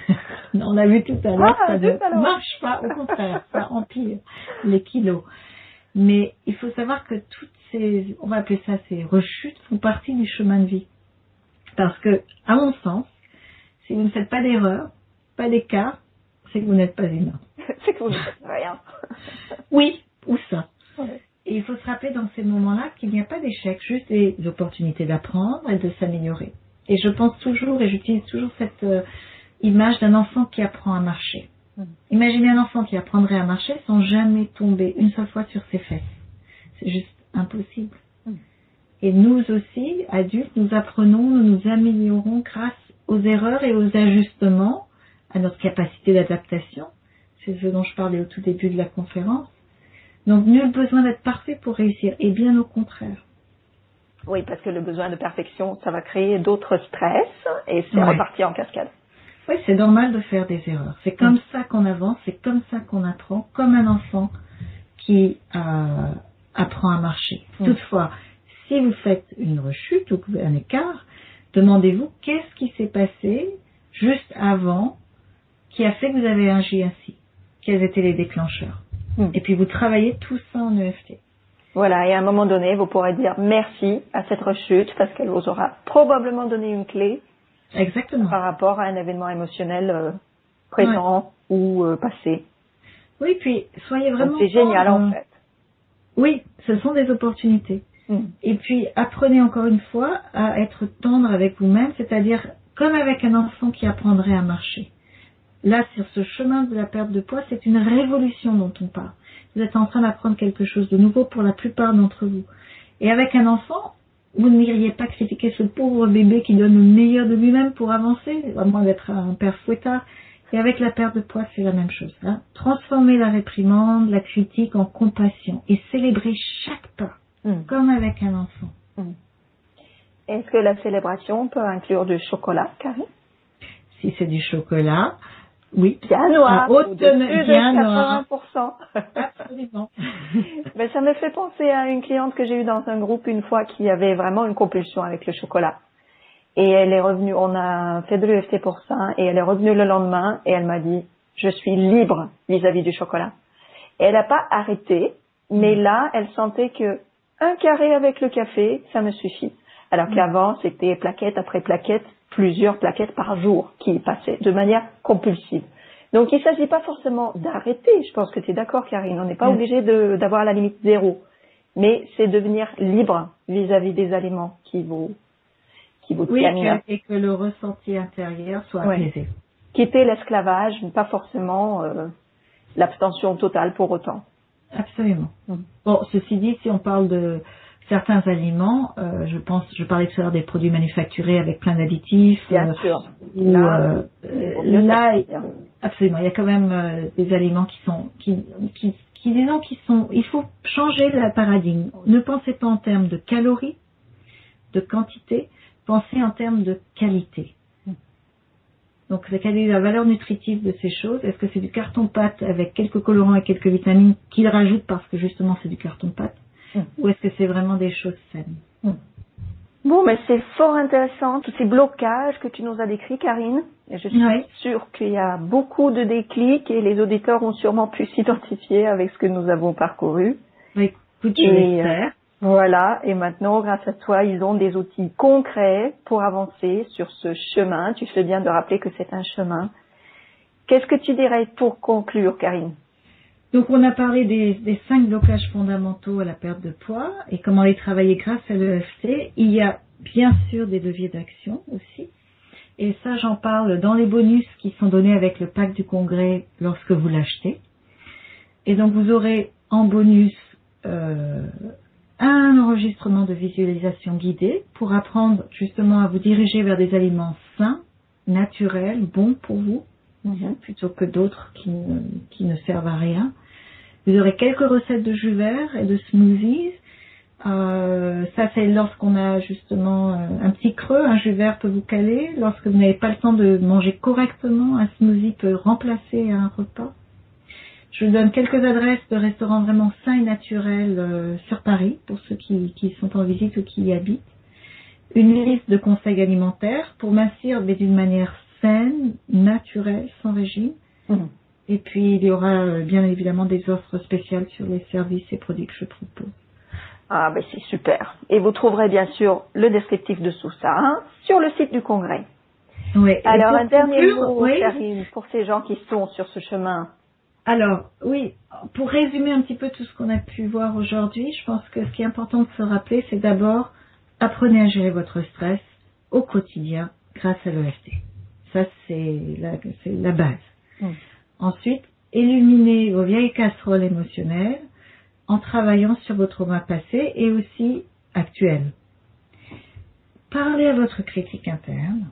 On a vu tout à l'heure, ça
tout à
ne
l'heure.
marche pas, au contraire, ça empire les kilos. Mais il faut savoir que toutes ces, on va appeler ça ces rechutes, font partie du chemin de vie. Parce que, à mon sens, si vous ne faites pas d'erreur, pas d'écart, c'est que vous n'êtes pas humain.
C'est que vous ne faites rien.
Oui, ou ça.
Ouais.
Et il faut se rappeler dans ces moments-là qu'il n'y a pas d'échec, juste des opportunités d'apprendre et de s'améliorer. Et je pense toujours, et j'utilise toujours cette image d'un enfant qui apprend à marcher. Imaginez un enfant qui apprendrait à marcher sans jamais tomber une seule fois sur ses fesses. C'est juste impossible. Et nous aussi, adultes, nous apprenons, nous nous améliorons grâce aux erreurs et aux ajustements, à notre capacité d'adaptation. C'est ce dont je parlais au tout début de la conférence. Donc, nul besoin d'être parfait pour réussir, et bien au contraire.
Oui, parce que le besoin de perfection, ça va créer d'autres stress et c'est reparti en cascade.
Oui, c'est normal de faire des erreurs. C'est comme ça qu'on avance, c'est comme ça qu'on apprend, comme un enfant qui apprend à marcher. Toutefois, si vous faites une rechute ou un écart, demandez-vous qu'est-ce qui s'est passé juste avant qui a fait que vous avez agi ainsi. Quels étaient les déclencheurs. Et puis vous travaillez tout ça en EFT.
Voilà, et à un moment donné, vous pourrez dire merci à cette rechute parce qu'elle vous aura probablement donné une clé.
Exactement.
Par rapport à un événement émotionnel présent ou passé.
Oui, puis soyez vraiment...
Donc, c'est génial en fait.
Oui, ce sont des opportunités. Et puis apprenez encore une fois à être tendre avec vous-même, c'est-à-dire comme avec un enfant qui apprendrait à marcher. Là, sur ce chemin de la perte de poids, c'est une révolution dont on parle. Vous êtes en train d'apprendre quelque chose de nouveau pour la plupart d'entre vous. Et avec un enfant, vous n'iriez pas critiquer ce pauvre bébé qui donne le meilleur de lui-même pour avancer, à moins d'être un père fouettard. Et avec la perte de poids, c'est la même chose. Transformer la réprimande, la critique en compassion et célébrer chaque pas, comme avec un enfant.
Est-ce que la célébration peut inclure du chocolat, Karine?
Si c'est du chocolat, oui.
Bien noir,
au-dessus
de 80%.
Absolument.
Mais ça me fait penser à une cliente que j'ai eue dans un groupe une fois qui avait vraiment une compulsion avec le chocolat. Et elle est revenue, on a fait de l'EFT pour ça, et elle est revenue le lendemain et elle m'a dit, je suis libre vis-à-vis du chocolat. Et elle n'a pas arrêté, mais là, elle sentait que un carré avec le café, ça me suffit. Alors qu'avant, c'était plaquette après plaquette, plusieurs plaquettes par jour qui passaient de manière compulsive. Donc, il ne s'agit pas forcément d'arrêter. Je pense que tu es d'accord, Karine. On n'est pas obligé d'avoir la limite 0. Mais c'est devenir libre vis-à-vis des aliments qui vous tiennent.
Et que le ressenti intérieur soit apaisé.
Quitter l'esclavage, pas forcément l'abstention totale pour autant.
Absolument. Bon, ceci dit, si on parle de certains aliments, je parlais tout à l'heure des produits manufacturés avec plein d'additifs.
Bien sûr.
Absolument. Il y a quand même des aliments il faut changer le paradigme. Ne pensez pas en termes de calories, de quantité, pensez en termes de qualité. Donc, la valeur nutritive de ces choses, est-ce que c'est du carton-pâte avec quelques colorants et quelques vitamines qu'ils rajoutent parce que justement c'est du carton-pâte, ou est-ce que c'est vraiment des choses saines?
Bon, mais c'est fort intéressant, tous ces blocages que tu nous as décrits, Karine. Et je suis sûre qu'il y a beaucoup de déclics et les auditeurs ont sûrement pu s'identifier avec ce que nous avons parcouru.
Oui, écoute, je l'espère.
Voilà, et maintenant, grâce à toi, ils ont des outils concrets pour avancer sur ce chemin. Tu fais bien de rappeler que c'est un chemin. Qu'est-ce que tu dirais pour conclure, Karine?
Donc, on a parlé des 5 blocages fondamentaux à la perte de poids et comment les travailler grâce à l'EFT. Il y a bien sûr des leviers d'action aussi. Et ça, j'en parle dans les bonus qui sont donnés avec le pack du congrès lorsque vous l'achetez. Et donc, vous aurez en bonus un enregistrement de visualisation guidée pour apprendre justement à vous diriger vers des aliments sains, naturels, bons pour vous, plutôt que d'autres qui ne servent à rien. Vous aurez quelques recettes de jus vert et de smoothies. Ça, c'est lorsqu'on a justement un petit creux, un jus vert peut vous caler. Lorsque vous n'avez pas le temps de manger correctement, un smoothie peut remplacer un repas. Je vous donne quelques adresses de restaurants vraiment sains et naturels sur Paris, pour ceux qui sont en visite ou qui y habitent. Une liste de conseils alimentaires pour mincir, mais d'une manière saine, naturelle, sans régime. Et puis, il y aura bien évidemment des offres spéciales sur les services et produits que je propose.
Ah, ben c'est super. Et vous trouverez bien sûr le descriptif de tout ça sur le site du congrès.
Oui.
Alors, un dernier mot, Karine, pour ces gens qui sont sur ce chemin.
Alors, oui, pour résumer un petit peu tout ce qu'on a pu voir aujourd'hui, je pense que ce qui est important de se rappeler, c'est d'abord, apprenez à gérer votre stress au quotidien grâce à l'EFT. Ça, c'est la base. Ensuite, éliminez vos vieilles casseroles émotionnelles en travaillant sur vos traumas passés et aussi actuels. Parlez à votre critique interne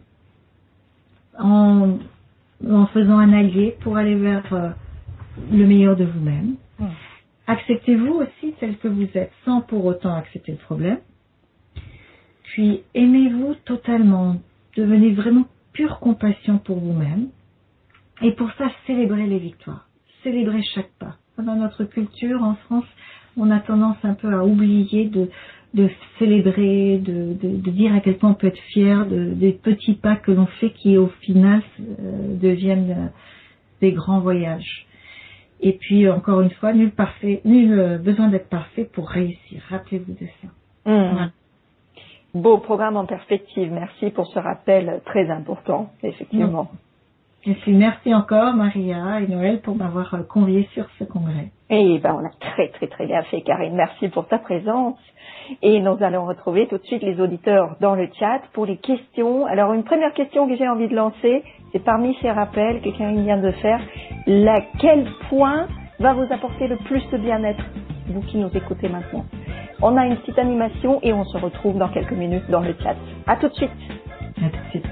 en faisant un allié pour aller vers le meilleur de vous-même. Acceptez-vous aussi tel que vous êtes sans pour autant accepter le problème. Puis aimez-vous totalement. Devenez vraiment pure compassion pour vous-même. Et pour ça, célébrez les victoires. Célébrez chaque pas. Dans notre culture, en France, on a tendance un peu à oublier de célébrer, de dire à quel point on peut être fier des petits pas que l'on fait qui, au final, deviennent des grands voyages. Et puis, encore une fois, nul besoin d'être parfait pour réussir. Rappelez-vous de ça.
Voilà. Beau programme en perspective. Merci pour ce rappel très important, effectivement.
Et puis, merci encore, Maria et Noël, pour m'avoir conviée sur ce congrès.
Et ben, on a très, très, très bien fait, Karine. Merci pour ta présence. Et nous allons retrouver tout de suite les auditeurs dans le chat pour les questions. Alors, une première question que j'ai envie de lancer, c'est parmi ces rappels que Karine vient de faire, quel point va vous apporter le plus de bien-être, vous qui nous écoutez maintenant? On a une petite animation et on se retrouve dans quelques minutes dans le chat. À tout de suite.
À tout de suite.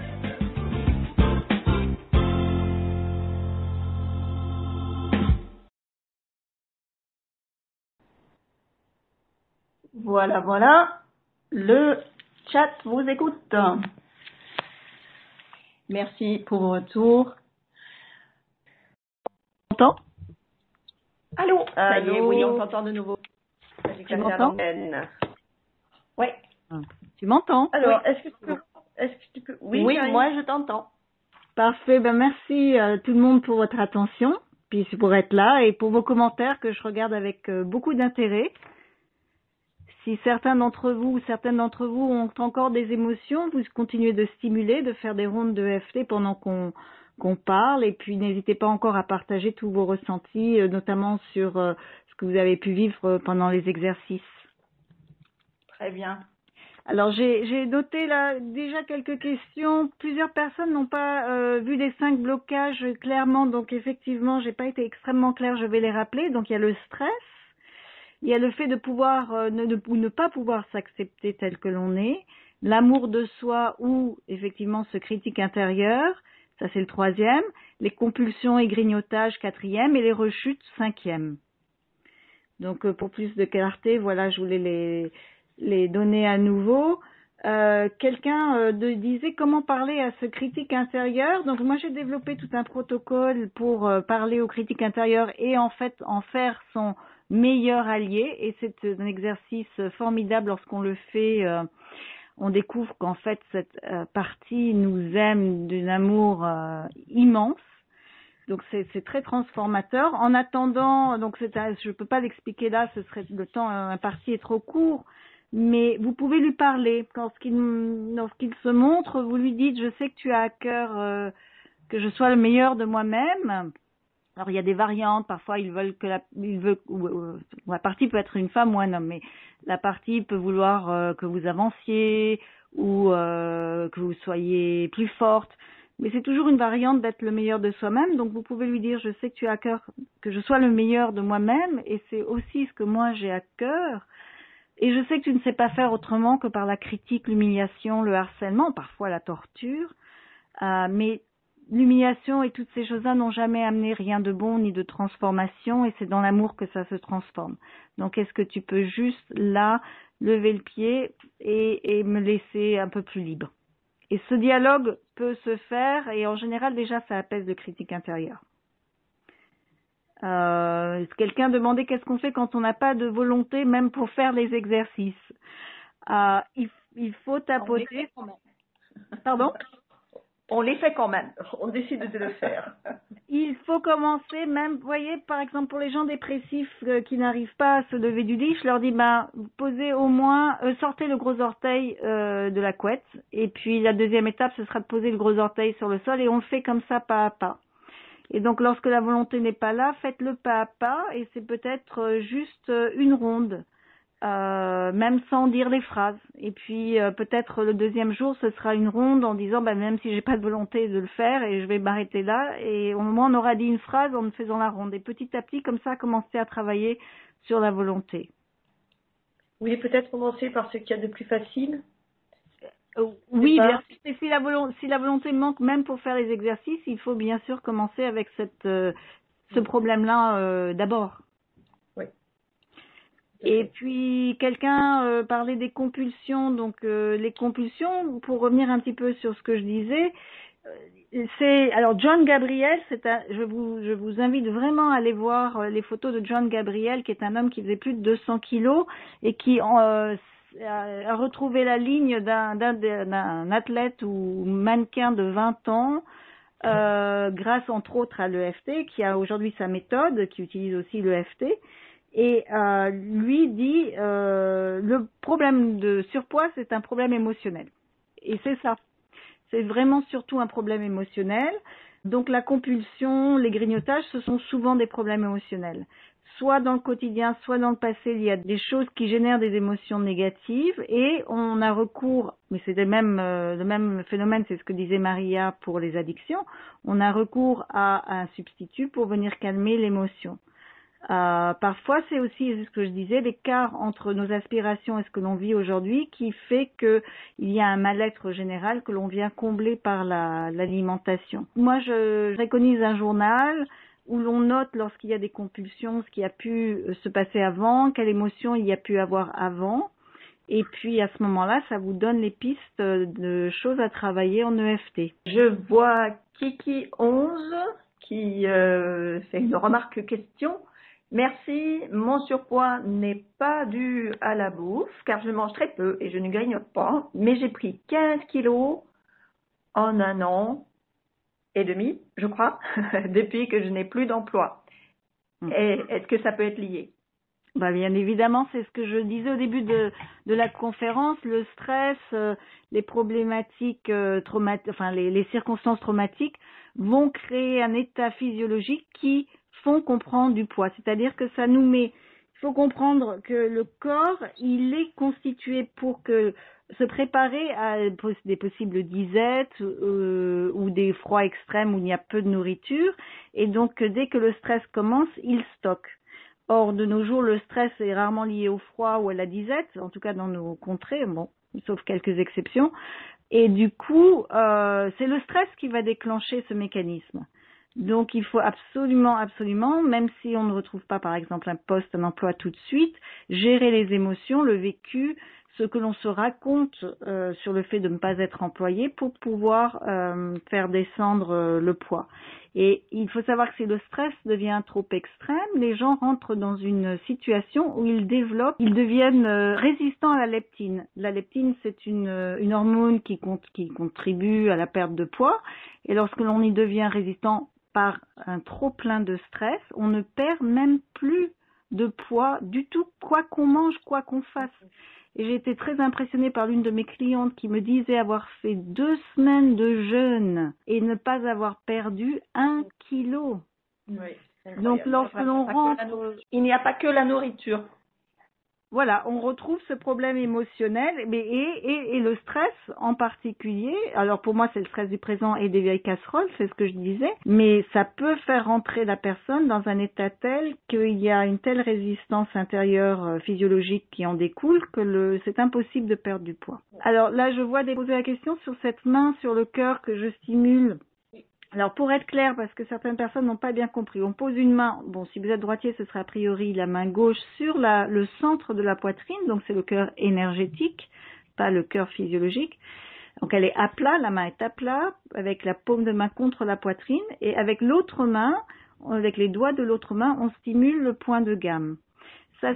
Voilà, voilà. Le chat vous écoute. Merci pour vos retours. On t'entend? Allô? Ça y est, oui, on t'entend de nouveau.
Tu m'entends?
Oui.
Tu m'entends?
Alors,
oui.
est-ce que tu peux... Oui,
moi je t'entends. Parfait, ben merci à tout le monde pour votre attention, puis pour être là et pour vos commentaires que je regarde avec beaucoup d'intérêt. Si certains d'entre vous ou certaines d'entre vous ont encore des émotions, vous continuez de stimuler, de faire des rondes de EFT pendant qu'on parle. Et puis, n'hésitez pas encore à partager tous vos ressentis, notamment sur ce que vous avez pu vivre pendant les exercices.
Très bien.
Alors, j'ai noté là déjà quelques questions. Plusieurs personnes n'ont pas vu les 5 blocages clairement. Donc, effectivement, j'ai pas été extrêmement claire. Je vais les rappeler. Donc, il y a le stress. Il y a le fait de pouvoir ne pas pouvoir s'accepter tel que l'on est, l'amour de soi ou effectivement ce critique intérieur, ça c'est le 3e, les compulsions et grignotages 4e et les rechutes 5e. Donc pour plus de clarté, voilà, je voulais les donner à nouveau. Quelqu'un disait comment parler à ce critique intérieur. Donc moi j'ai développé tout un protocole pour parler au critique intérieur et en fait en faire son meilleur allié. Et c'est un exercice formidable lorsqu'on le fait. On découvre qu'en fait cette partie nous aime d'un amour immense. Donc c'est très transformateur. En attendant, donc je peux pas l'expliquer là, ce serait le temps imparti est trop court. Mais vous pouvez lui parler. Lorsqu'il se montre, vous lui dites, je sais que tu as à cœur que je sois le meilleur de moi-même. Alors il y a des variantes. Parfois ils veulent que la partie peut être une femme ou un homme, mais la partie peut vouloir que vous avanciez ou que vous soyez plus forte. Mais c'est toujours une variante d'être le meilleur de soi-même. Donc vous pouvez lui dire, je sais que tu as à cœur que je sois le meilleur de moi-même, et c'est aussi ce que moi j'ai à cœur. Et je sais que tu ne sais pas faire autrement que par la critique, l'humiliation, le harcèlement, parfois la torture. Mais l'humiliation et toutes ces choses-là n'ont jamais amené rien de bon ni de transformation, et c'est dans l'amour que ça se transforme. Donc est-ce que tu peux juste là lever le pied et me laisser un peu plus libre? Et ce dialogue peut se faire, et en général déjà ça apaise le critique intérieur. Quelqu'un demandait qu'est-ce qu'on fait quand on n'a pas de volonté même pour faire les exercices. Il faut tapoter. Pardon?
On les fait quand même. On décide de le faire.
Il faut commencer même, vous voyez, par exemple pour les gens dépressifs qui n'arrivent pas à se lever du lit, je leur dis, posez au moins, sortez le gros orteil de la couette, et puis la deuxième étape, ce sera de poser le gros orteil sur le sol, et on le fait comme ça pas à pas. Et donc lorsque la volonté n'est pas là, faites-le pas à pas, et c'est peut-être juste une ronde, même sans dire les phrases. Et puis peut-être le deuxième jour, ce sera une ronde en disant même si j'ai pas de volonté de le faire, et je vais m'arrêter là, et au moment on aura dit une phrase en faisant la ronde. Et petit à petit, comme ça, commencer à travailler sur la volonté.
Vous voulez peut-être commencer par ce qu'il y a de plus facile?
Oui, bien sûr. Et si la volonté manque même pour faire les exercices, il faut bien sûr commencer avec ce problème-là d'abord.
Oui.
Et puis quelqu'un parlait des compulsions. Donc les compulsions, pour revenir un petit peu sur ce que je disais, alors John Gabriel, je vous invite vraiment à aller voir les photos de John Gabriel, qui est un homme qui faisait plus de 200 kilos et qui a retrouvé la ligne d'un athlète ou mannequin de 20 ans grâce entre autres à l'EFT, qui a aujourd'hui sa méthode, qui utilise aussi l'EFT. Et lui dit le problème de surpoids, c'est un problème émotionnel. Et c'est ça. C'est vraiment surtout un problème émotionnel. Donc la compulsion, les grignotages, ce sont souvent des problèmes émotionnels. Soit dans le quotidien, soit dans le passé, il y a des choses qui génèrent des émotions négatives, et on a recours, mais c'est le même phénomène, c'est ce que disait Maria pour les addictions, on a recours à un substitut pour venir calmer l'émotion. Parfois, c'est aussi ce que je disais, l'écart entre nos aspirations et ce que l'on vit aujourd'hui qui fait qu'il y a un mal-être général que l'on vient combler par l'alimentation. Moi, je préconise un journal où l'on note lorsqu'il y a des compulsions, ce qui a pu se passer avant, quelle émotion il y a pu avoir avant. Et puis, à ce moment-là, ça vous donne les pistes de choses à travailler en EFT.
Je vois Kiki11 qui fait une remarque question. Merci, mon surpoids n'est pas dû à la bouffe, car je mange très peu et je ne grignote pas, mais j'ai pris 15 kilos en 1 an et demi, je crois, depuis que je n'ai plus d'emploi. Est-ce que ça peut être lié?
Bien évidemment, c'est ce que je disais au début de la conférence, le stress, les problématiques les circonstances traumatiques vont créer un état physiologique qui font qu'on prend du poids. C'est-à-dire que ça nous met, il faut comprendre que le corps, il est constitué pour se préparer à des possibles disettes ou des froids extrêmes où il y a peu de nourriture, et donc dès que le stress commence, il stocke. Or, de nos jours, le stress est rarement lié au froid ou à la disette, en tout cas dans nos contrées, sauf quelques exceptions. Et du coup, c'est le stress qui va déclencher ce mécanisme. Donc, il faut absolument, absolument, même si on ne retrouve pas, par exemple, un poste, un emploi tout de suite, gérer les émotions, le vécu, ce que l'on se raconte sur le fait de ne pas être employé pour pouvoir faire descendre le poids. Et il faut savoir que si le stress devient trop extrême, les gens rentrent dans une situation où ils deviennent résistants à la leptine. La leptine, c'est une hormone qui contribue à la perte de poids. Et lorsque l'on y devient résistant par un trop plein de stress, on ne perd même plus de poids du tout, quoi qu'on mange, quoi qu'on fasse. Et j'ai été très impressionnée par l'une de mes clientes qui me disait avoir fait 2 semaines de jeûne et ne pas avoir perdu 1 kilo.
Oui,
donc lorsque l'on rentre...
Il n'y a pas que la nourriture.
Voilà, on retrouve ce problème émotionnel et le stress en particulier. Alors pour moi, c'est le stress du présent et des vieilles casseroles, c'est ce que je disais. Mais ça peut faire rentrer la personne dans un état tel qu'il y a une telle résistance intérieure physiologique qui en découle que c'est impossible de perdre du poids. Alors là, je vois poser la question sur cette main sur le cœur que je stimule. Alors, pour être clair, parce que certaines personnes n'ont pas bien compris, on pose une main, bon, si vous êtes droitier, ce sera a priori la main gauche sur le centre de la poitrine, donc c'est le cœur énergétique, pas le cœur physiologique. Donc, elle est à plat, la main est à plat, avec la paume de main contre la poitrine, et avec l'autre main, avec les doigts de l'autre main, on stimule le point de gamme. Ça,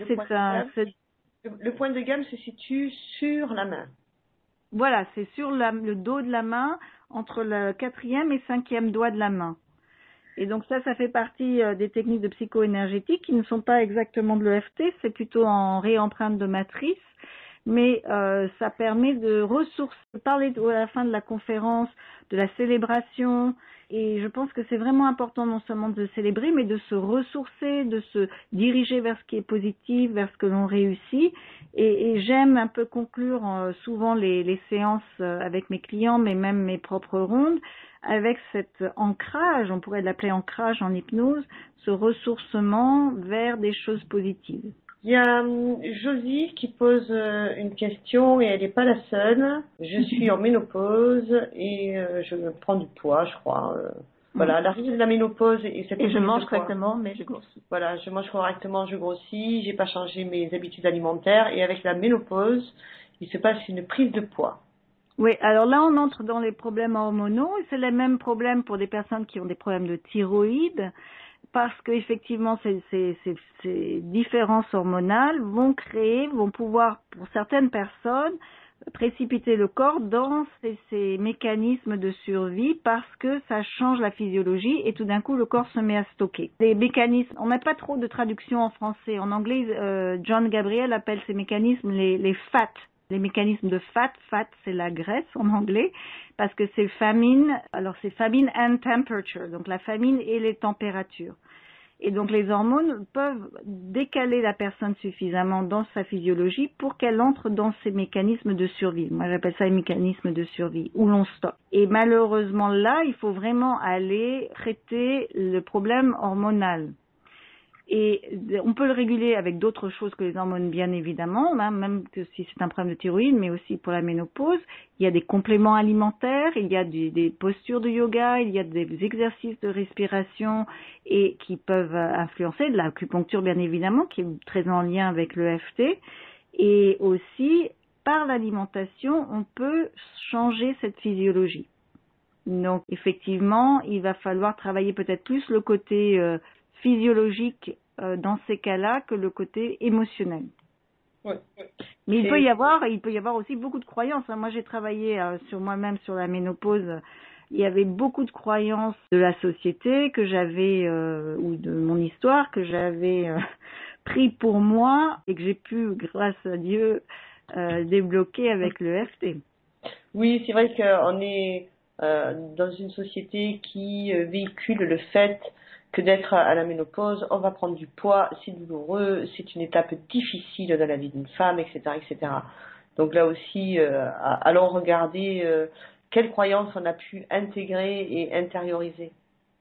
le point de gamme se situe sur la main.
Voilà, c'est sur le dos de la main, entre le 4e et 5e doigt de la main. Et donc ça fait partie des techniques de psycho-énergétique qui ne sont pas exactement de l'EFT, c'est plutôt en réempreinte de matrice, mais ça permet de ressourcer, parler à la fin de la conférence, de la célébration, et je pense que c'est vraiment important non seulement de célébrer, mais de se ressourcer, de se diriger vers ce qui est positif, vers ce que l'on réussit. Et j'aime un peu conclure souvent les séances avec mes clients, mais même mes propres rondes, avec cet ancrage, on pourrait l'appeler ancrage en hypnose, ce ressourcement vers des choses positives.
Il y a Josie qui pose une question et elle n'est pas la seule. Je suis en ménopause et je prends du poids, je crois. Voilà, l'arrivée de la ménopause et
je mange correctement, mais je grossis.
Voilà, je mange correctement, je grossis, j'ai pas changé mes habitudes alimentaires et avec la ménopause, il se passe une prise de poids.
Oui, alors là on entre dans les problèmes hormonaux et c'est les mêmes problèmes pour des personnes qui ont des problèmes de thyroïde. Parce que effectivement ces différences hormonales vont pouvoir pour certaines personnes précipiter le corps dans ces mécanismes de survie parce que ça change la physiologie et tout d'un coup le corps se met à stocker. Les mécanismes, on n'a pas trop de traduction en français. En anglais, John Gabriel appelle ces mécanismes les FAT. Les mécanismes de fat c'est la graisse en anglais, parce que c'est famine, alors c'est famine and temperature, donc la famine et les températures. Et donc les hormones peuvent décaler la personne suffisamment dans sa physiologie pour qu'elle entre dans ces mécanismes de survie. Moi j'appelle ça les mécanismes de survie, où l'on stocke. Et malheureusement là, il faut vraiment aller traiter le problème hormonal. Et on peut le réguler avec d'autres choses que les hormones, bien évidemment, même que si c'est un problème de thyroïde, mais aussi pour la ménopause. Il y a des compléments alimentaires, il y a des postures de yoga, il y a des exercices de respiration et qui peuvent influencer, de l'acupuncture bien évidemment, qui est très en lien avec l'EFT. Et aussi, par l'alimentation, on peut changer cette physiologie. Donc, effectivement, il va falloir travailler peut-être plus le côté physiologique dans ces cas-là que le côté émotionnel.
Oui.
Mais il peut y avoir aussi beaucoup de croyances. Moi, j'ai travaillé sur moi-même sur la ménopause. Il y avait beaucoup de croyances de la société que j'avais ou de mon histoire que j'avais pris pour moi et que j'ai pu, grâce à Dieu, débloquer avec le FT.
Oui, c'est vrai qu'on est dans une société qui véhicule le fait que d'être à la ménopause, on va prendre du poids, c'est douloureux, c'est une étape difficile dans la vie d'une femme, etc., etc. Donc là aussi, allons regarder quelles croyances on a pu intégrer et intérioriser.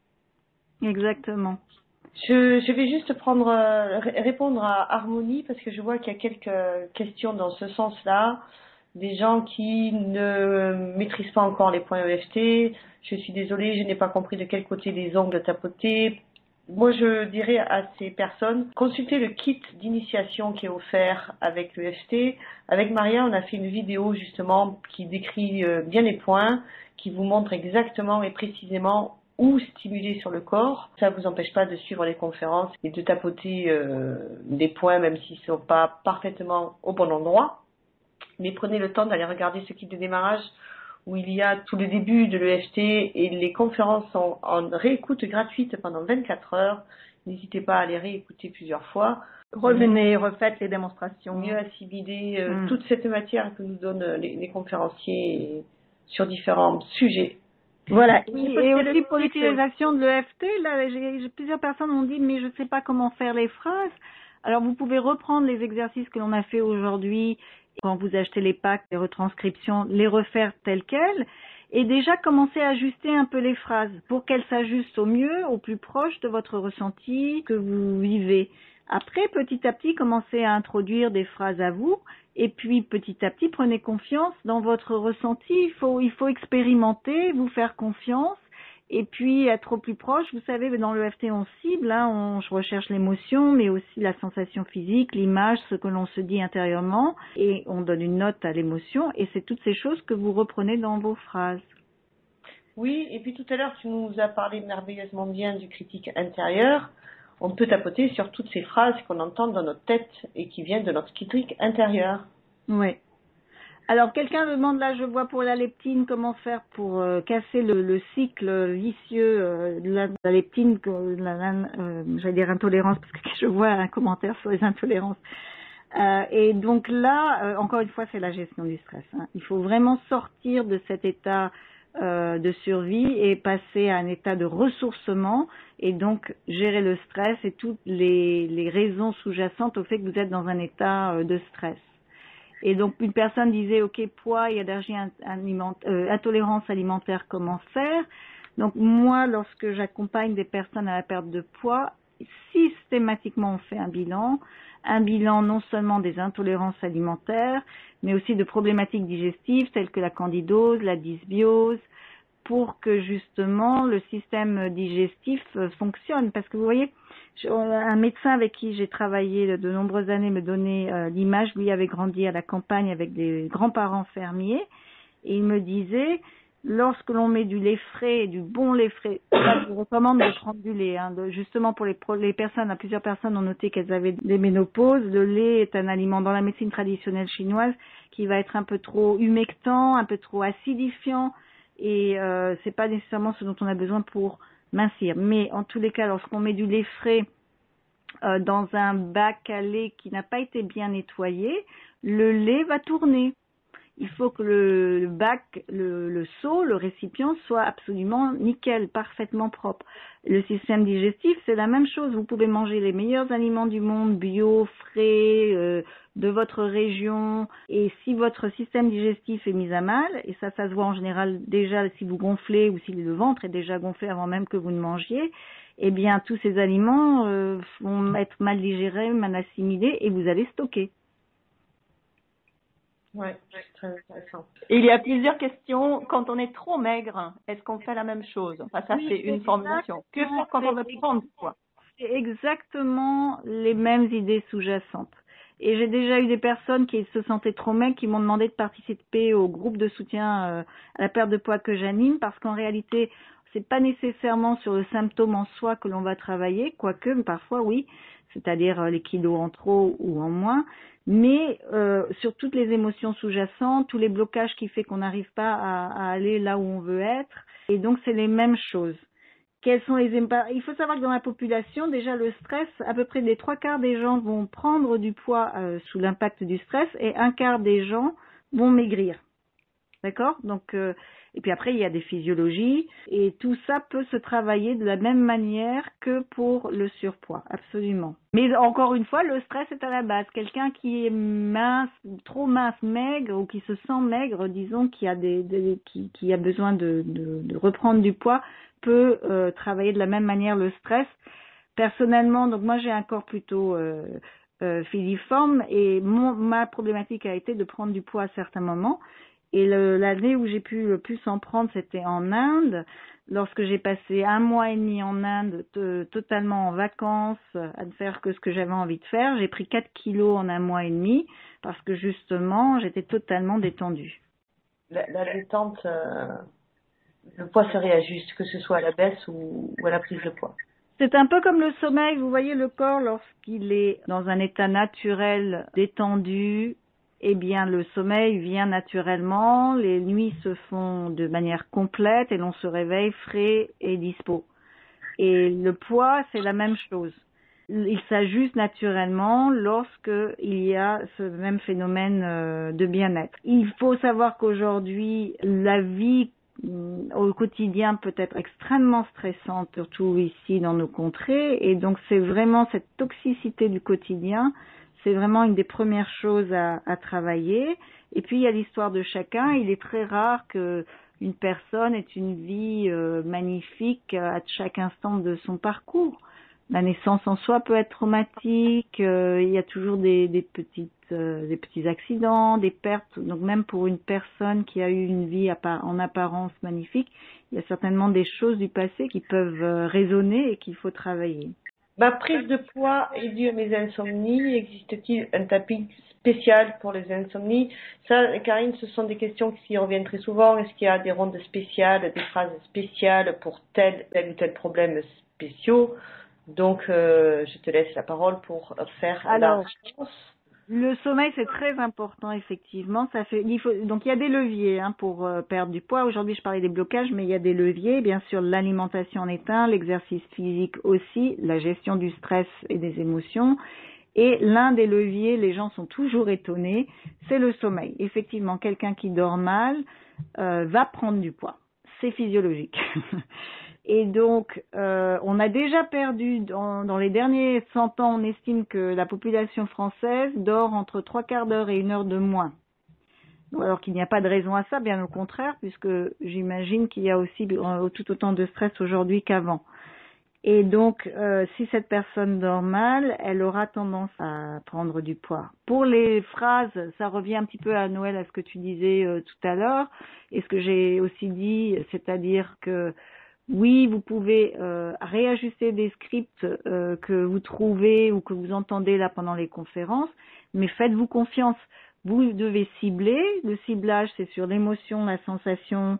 Exactement.
Je vais juste répondre à Harmonie parce que je vois qu'il y a quelques questions dans ce sens-là. des gens qui ne maîtrisent pas encore les points EFT. Je suis désolée, je n'ai pas compris de quel côté les ongles tapoter. Moi, je dirais à ces personnes, consultez le kit d'initiation qui est offert avec l'EFT. Avec Maria, on a fait une vidéo justement qui décrit bien les points, qui vous montre exactement et précisément où stimuler sur le corps. Ça ne vous empêche pas de suivre les conférences et de tapoter des points même s'ils ne sont pas parfaitement au bon endroit. Mais prenez le temps d'aller regarder ce kit de démarrage où il y a tout le début de l'EFT et les conférences sont en réécoute gratuite pendant 24 heures. N'hésitez pas à les réécouter plusieurs fois.
Revenez, refaites les démonstrations.
Mieux assimiler toute cette matière que nous donnent les conférenciers sur différents sujets.
Voilà. Et aussi pour l'utilisation de l'EFT, là, plusieurs personnes m'ont dit, mais je ne sais pas comment faire les phrases. Alors, vous pouvez reprendre les exercices que l'on a fait aujourd'hui, quand vous achetez les packs, les retranscriptions, les refaire telles quelles, et déjà commencer à ajuster un peu les phrases pour qu'elles s'ajustent au mieux, au plus proche de votre ressenti que vous vivez. Après, petit à petit, commencez à introduire des phrases à vous, et puis petit à petit, prenez confiance dans votre ressenti. Il faut expérimenter, vous faire confiance, et puis être au plus proche. Vous savez, dans l'EFT, on cible, je recherche l'émotion, mais aussi la sensation physique, l'image, ce que l'on se dit intérieurement, et on donne une note à l'émotion, et c'est toutes ces choses que vous reprenez dans vos phrases.
Oui, et puis tout à l'heure, tu nous as parlé merveilleusement bien du critique intérieur. On peut tapoter sur toutes ces phrases qu'on entend dans notre tête et qui viennent de notre critique intérieur.
Oui. Alors, quelqu'un me demande là, je vois pour la leptine, comment faire pour casser le cycle vicieux de la leptine, j'allais dire intolérance, parce que je vois un commentaire sur les intolérances. Et donc là, encore une fois, c'est la gestion du stress. Il faut vraiment sortir de cet état de survie et passer à un état de ressourcement et donc gérer le stress et toutes les raisons sous-jacentes au fait que vous êtes dans un état de stress. Et donc une personne disait ok, poids et allergie intolérance alimentaire, comment faire? Donc moi, lorsque j'accompagne des personnes à la perte de poids, systématiquement on fait un bilan non seulement des intolérances alimentaires, mais aussi de problématiques digestives telles que la candidose, la dysbiose, pour que justement le système digestif fonctionne. Parce que vous voyez, un médecin avec qui j'ai travaillé de nombreuses années me donnait l'image, lui avait grandi à la campagne avec des grands-parents fermiers, et il me disait, lorsque l'on met du lait frais, du bon lait frais, je vous recommande de prendre du lait, justement pour les personnes, plusieurs personnes ont noté qu'elles avaient des ménopauses. Le lait est un aliment dans la médecine traditionnelle chinoise qui va être un peu trop humectant, un peu trop acidifiant, et c'est pas nécessairement ce dont on a besoin pour mincir. Mais en tous les cas, lorsqu'on met du lait frais dans un bac à lait qui n'a pas été bien nettoyé, le lait va tourner. Il faut que le bac, le seau, le récipient soit absolument nickel, parfaitement propre. Le système digestif, c'est la même chose. Vous pouvez manger les meilleurs aliments du monde, bio, frais, de votre région. Et si votre système digestif est mis à mal, et ça se voit en général déjà si vous gonflez ou si le ventre est déjà gonflé avant même que vous ne mangiez, eh bien tous ces aliments vont être mal digérés, mal assimilés et vous allez stocker.
Oui, c'est très intéressant.
Il y a plusieurs questions. Quand on est trop maigre, est-ce qu'on fait la même chose? Enfin, ça, c'est une formulation. Que faire quand on veut prendre du poids?
C'est exactement les mêmes idées sous-jacentes. Et j'ai déjà eu des personnes qui se sentaient trop maigres, qui m'ont demandé de participer au groupe de soutien à la perte de poids que j'anime, parce qu'en réalité, c'est pas nécessairement sur le symptôme en soi que l'on va travailler, quoique parfois oui, c'est-à-dire les kilos en trop ou en moins, mais sur toutes les émotions sous-jacentes, tous les blocages qui fait qu'on n'arrive pas à aller là où on veut être. Et donc, c'est les mêmes choses. Quels sont il faut savoir que dans la population, déjà le stress, à peu près les 3/4 des gens vont prendre du poids sous l'impact du stress et 1/4 des gens vont maigrir. D'accord? Donc, et puis après, il y a des physiologies et tout ça peut se travailler de la même manière que pour le surpoids, absolument. Mais encore une fois, le stress est à la base. Quelqu'un qui est mince, trop mince, maigre ou qui se sent maigre, disons, qui a qui a besoin de reprendre du poids, peut travailler de la même manière le stress. Personnellement, donc moi j'ai un corps plutôt filiforme et ma problématique a été de prendre du poids à certains moments. Et l'année où j'ai pu le plus en prendre, c'était en Inde. Lorsque j'ai passé 1 mois et demi en Inde, totalement en vacances, à ne faire que ce que j'avais envie de faire, j'ai pris 4 kilos en 1 mois et demi parce que justement, j'étais totalement détendue.
La détente, le poids se réajuste, que ce soit à la baisse ou à la prise de poids.
C'est un peu comme le sommeil. Vous voyez, le corps, lorsqu'il est dans un état naturel détendu, eh bien, le sommeil vient naturellement, les nuits se font de manière complète et l'on se réveille frais et dispo. Et le poids, c'est la même chose. Il s'ajuste naturellement lorsque il y a ce même phénomène de bien-être. Il faut savoir qu'aujourd'hui, la vie au quotidien peut être extrêmement stressante, surtout ici dans nos contrées, et donc c'est vraiment cette toxicité du quotidien. C'est vraiment une des premières choses à travailler. Et puis, il y a l'histoire de chacun. Il est très rare qu'une personne ait une vie magnifique à chaque instant de son parcours. La naissance en soi peut être traumatique. Il y a toujours des petits accidents, des pertes. Donc, même pour une personne qui a eu une vie en apparence magnifique, il y a certainement des choses du passé qui peuvent résonner et qu'il faut travailler.
Ma prise de poids est due à mes insomnies. Existe-t-il un tapis spécial pour les insomnies? Ça, Karine, ce sont des questions qui reviennent très souvent. Est-ce qu'il y a des rondes spéciales, des phrases spéciales pour tel ou tel problème spéciaux? Donc, je te laisse la parole pour faire la réponse.
Le sommeil, c'est très important, effectivement. Donc, il y a des leviers pour perdre du poids. Aujourd'hui, je parlais des blocages, mais il y a des leviers. Bien sûr, l'alimentation en est un, l'exercice physique aussi, la gestion du stress et des émotions. Et l'un des leviers, les gens sont toujours étonnés, c'est le sommeil. Effectivement, quelqu'un qui dort mal va prendre du poids. C'est physiologique. Et donc, on a déjà perdu, dans les derniers 100 ans, on estime que la population française dort entre 3/4 d'heure et 1 heure de moins. Alors qu'il n'y a pas de raison à ça, bien au contraire, puisque j'imagine qu'il y a aussi tout autant de stress aujourd'hui qu'avant. Et donc, si cette personne dort mal, elle aura tendance à prendre du poids. Pour les phrases, ça revient un petit peu à Noël, à ce que tu disais tout à l'heure, et ce que j'ai aussi dit, c'est-à-dire que oui, vous pouvez réajuster des scripts que vous trouvez ou que vous entendez là pendant les conférences, mais faites-vous confiance. Vous devez cibler. Le ciblage, c'est sur l'émotion, la sensation,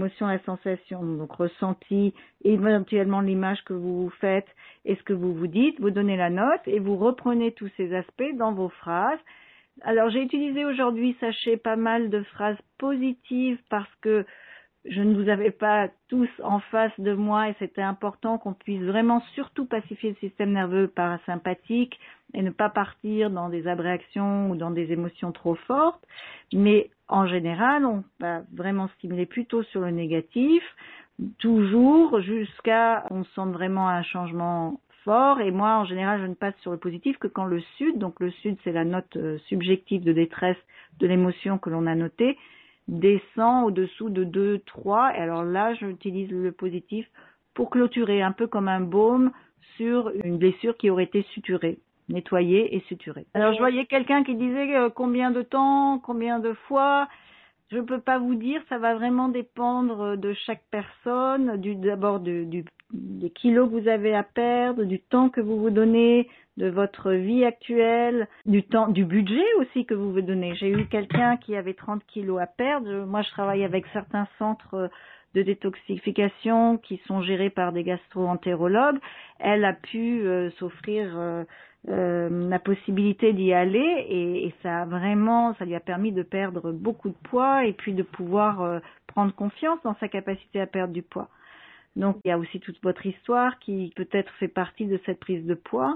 donc ressenti, éventuellement l'image que vous vous faites et ce que vous vous dites. Vous donnez la note et vous reprenez tous ces aspects dans vos phrases. Alors, j'ai utilisé aujourd'hui, sachez, pas mal de phrases positives parce que je ne vous avais pas tous en face de moi et c'était important qu'on puisse vraiment surtout pacifier le système nerveux parasympathique et ne pas partir dans des abréactions ou dans des émotions trop fortes. Mais en général, on va vraiment stimuler plutôt sur le négatif, toujours jusqu'à on sente vraiment un changement fort. Et moi, en général, je ne passe sur le positif que quand le SUD, donc le SUD, c'est la note subjective de détresse de l'émotion que l'on a notée, descend au-dessous de 2, 3. Et alors là, j'utilise le positif pour clôturer, un peu comme un baume sur une blessure qui aurait été suturée, nettoyée et suturée. Alors je voyais quelqu'un qui disait combien de temps, combien de fois. Je ne peux pas vous dire, ça va vraiment dépendre de chaque personne, d'abord des kilos que vous avez à perdre, du temps que vous vous donnez, de votre vie actuelle, du budget aussi que vous vous donnez. J'ai eu quelqu'un qui avait 30 kilos à perdre. Moi, je travaille avec certains centres de détoxification qui sont gérés par des gastro-entérologues. Elle a pu s'offrir la possibilité d'y aller et ça lui a permis de perdre beaucoup de poids et puis de pouvoir prendre confiance dans sa capacité à perdre du poids. Donc il y a aussi toute votre histoire qui peut-être fait partie de cette prise de poids.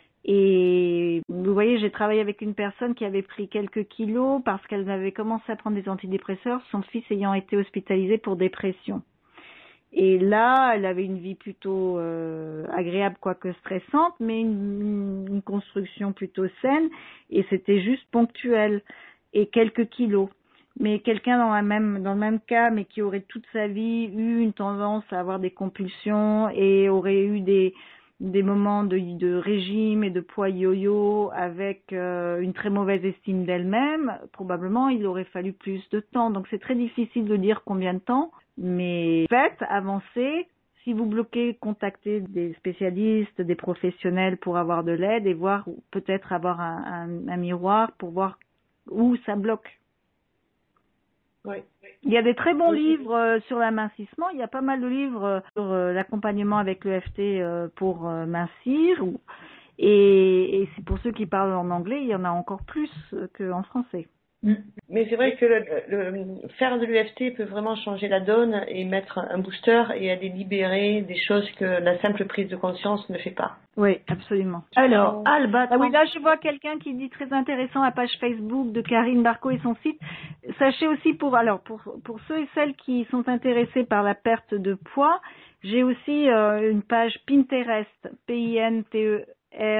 Et vous voyez, j'ai travaillé avec une personne qui avait pris quelques kilos parce qu'elle avait commencé à prendre des antidépresseurs, son fils ayant été hospitalisé pour dépression. Et là, elle avait une vie plutôt agréable, quoique stressante, mais une construction plutôt saine, et c'était juste ponctuel, et quelques kilos. Mais quelqu'un dans le même cas, mais qui aurait toute sa vie eu une tendance à avoir des compulsions et aurait eu des des moments de régime et de poids yo-yo avec une très mauvaise estime d'elle-même, probablement il aurait fallu plus de temps. Donc c'est très difficile de dire combien de temps, mais faites, avancez. Si vous bloquez, contactez des spécialistes, des professionnels pour avoir de l'aide et voir, peut-être avoir un miroir pour voir où ça bloque.
Oui.
Il y a des très bons livres sur l'amincissement. Il y a pas mal de livres sur l'accompagnement avec l'EFT pour mincir. Et c'est pour ceux qui parlent en anglais, il y en a encore plus qu'en français.
Mais c'est vrai que faire de l'EFT peut vraiment changer la donne et mettre un booster et aller libérer des choses que la simple prise de conscience ne fait pas.
Oui, absolument. Alors, Alba, oui, là je vois quelqu'un qui dit très intéressant la page Facebook de Karine Barco et son site. Sachez aussi pour ceux et celles qui sont intéressés par la perte de poids, j'ai aussi une page Pinterest, Pinterest,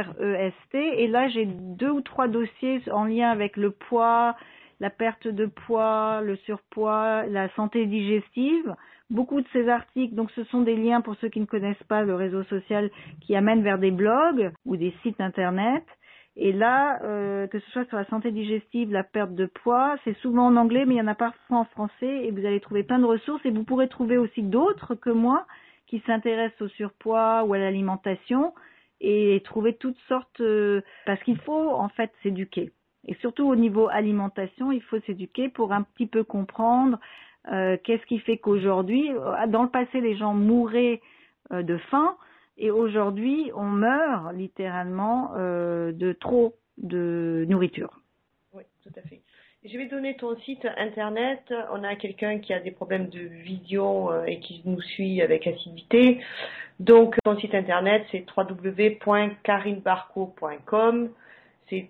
et là j'ai 2 ou 3 dossiers en lien avec le poids, la perte de poids, le surpoids, la santé digestive. Beaucoup de ces articles, donc ce sont des liens pour ceux qui ne connaissent pas le réseau social qui amènent vers des blogs ou des sites internet. Et là, que ce soit sur la santé digestive, la perte de poids, c'est souvent en anglais, mais il y en a parfois en français et vous allez trouver plein de ressources et vous pourrez trouver aussi d'autres que moi qui s'intéressent au surpoids ou à l'alimentation et trouver toutes sortes, parce qu'il faut en fait s'éduquer. Et surtout au niveau alimentation, il faut s'éduquer pour un petit peu comprendre qu'est-ce qui fait qu'aujourd'hui, dans le passé, les gens mouraient de faim et aujourd'hui, on meurt littéralement de trop de nourriture.
Oui, tout à fait. Je vais donner ton site internet. On a quelqu'un qui a des problèmes de vision et qui nous suit avec assiduité. Donc, ton site internet, c'est www.karinebarco.com. C'est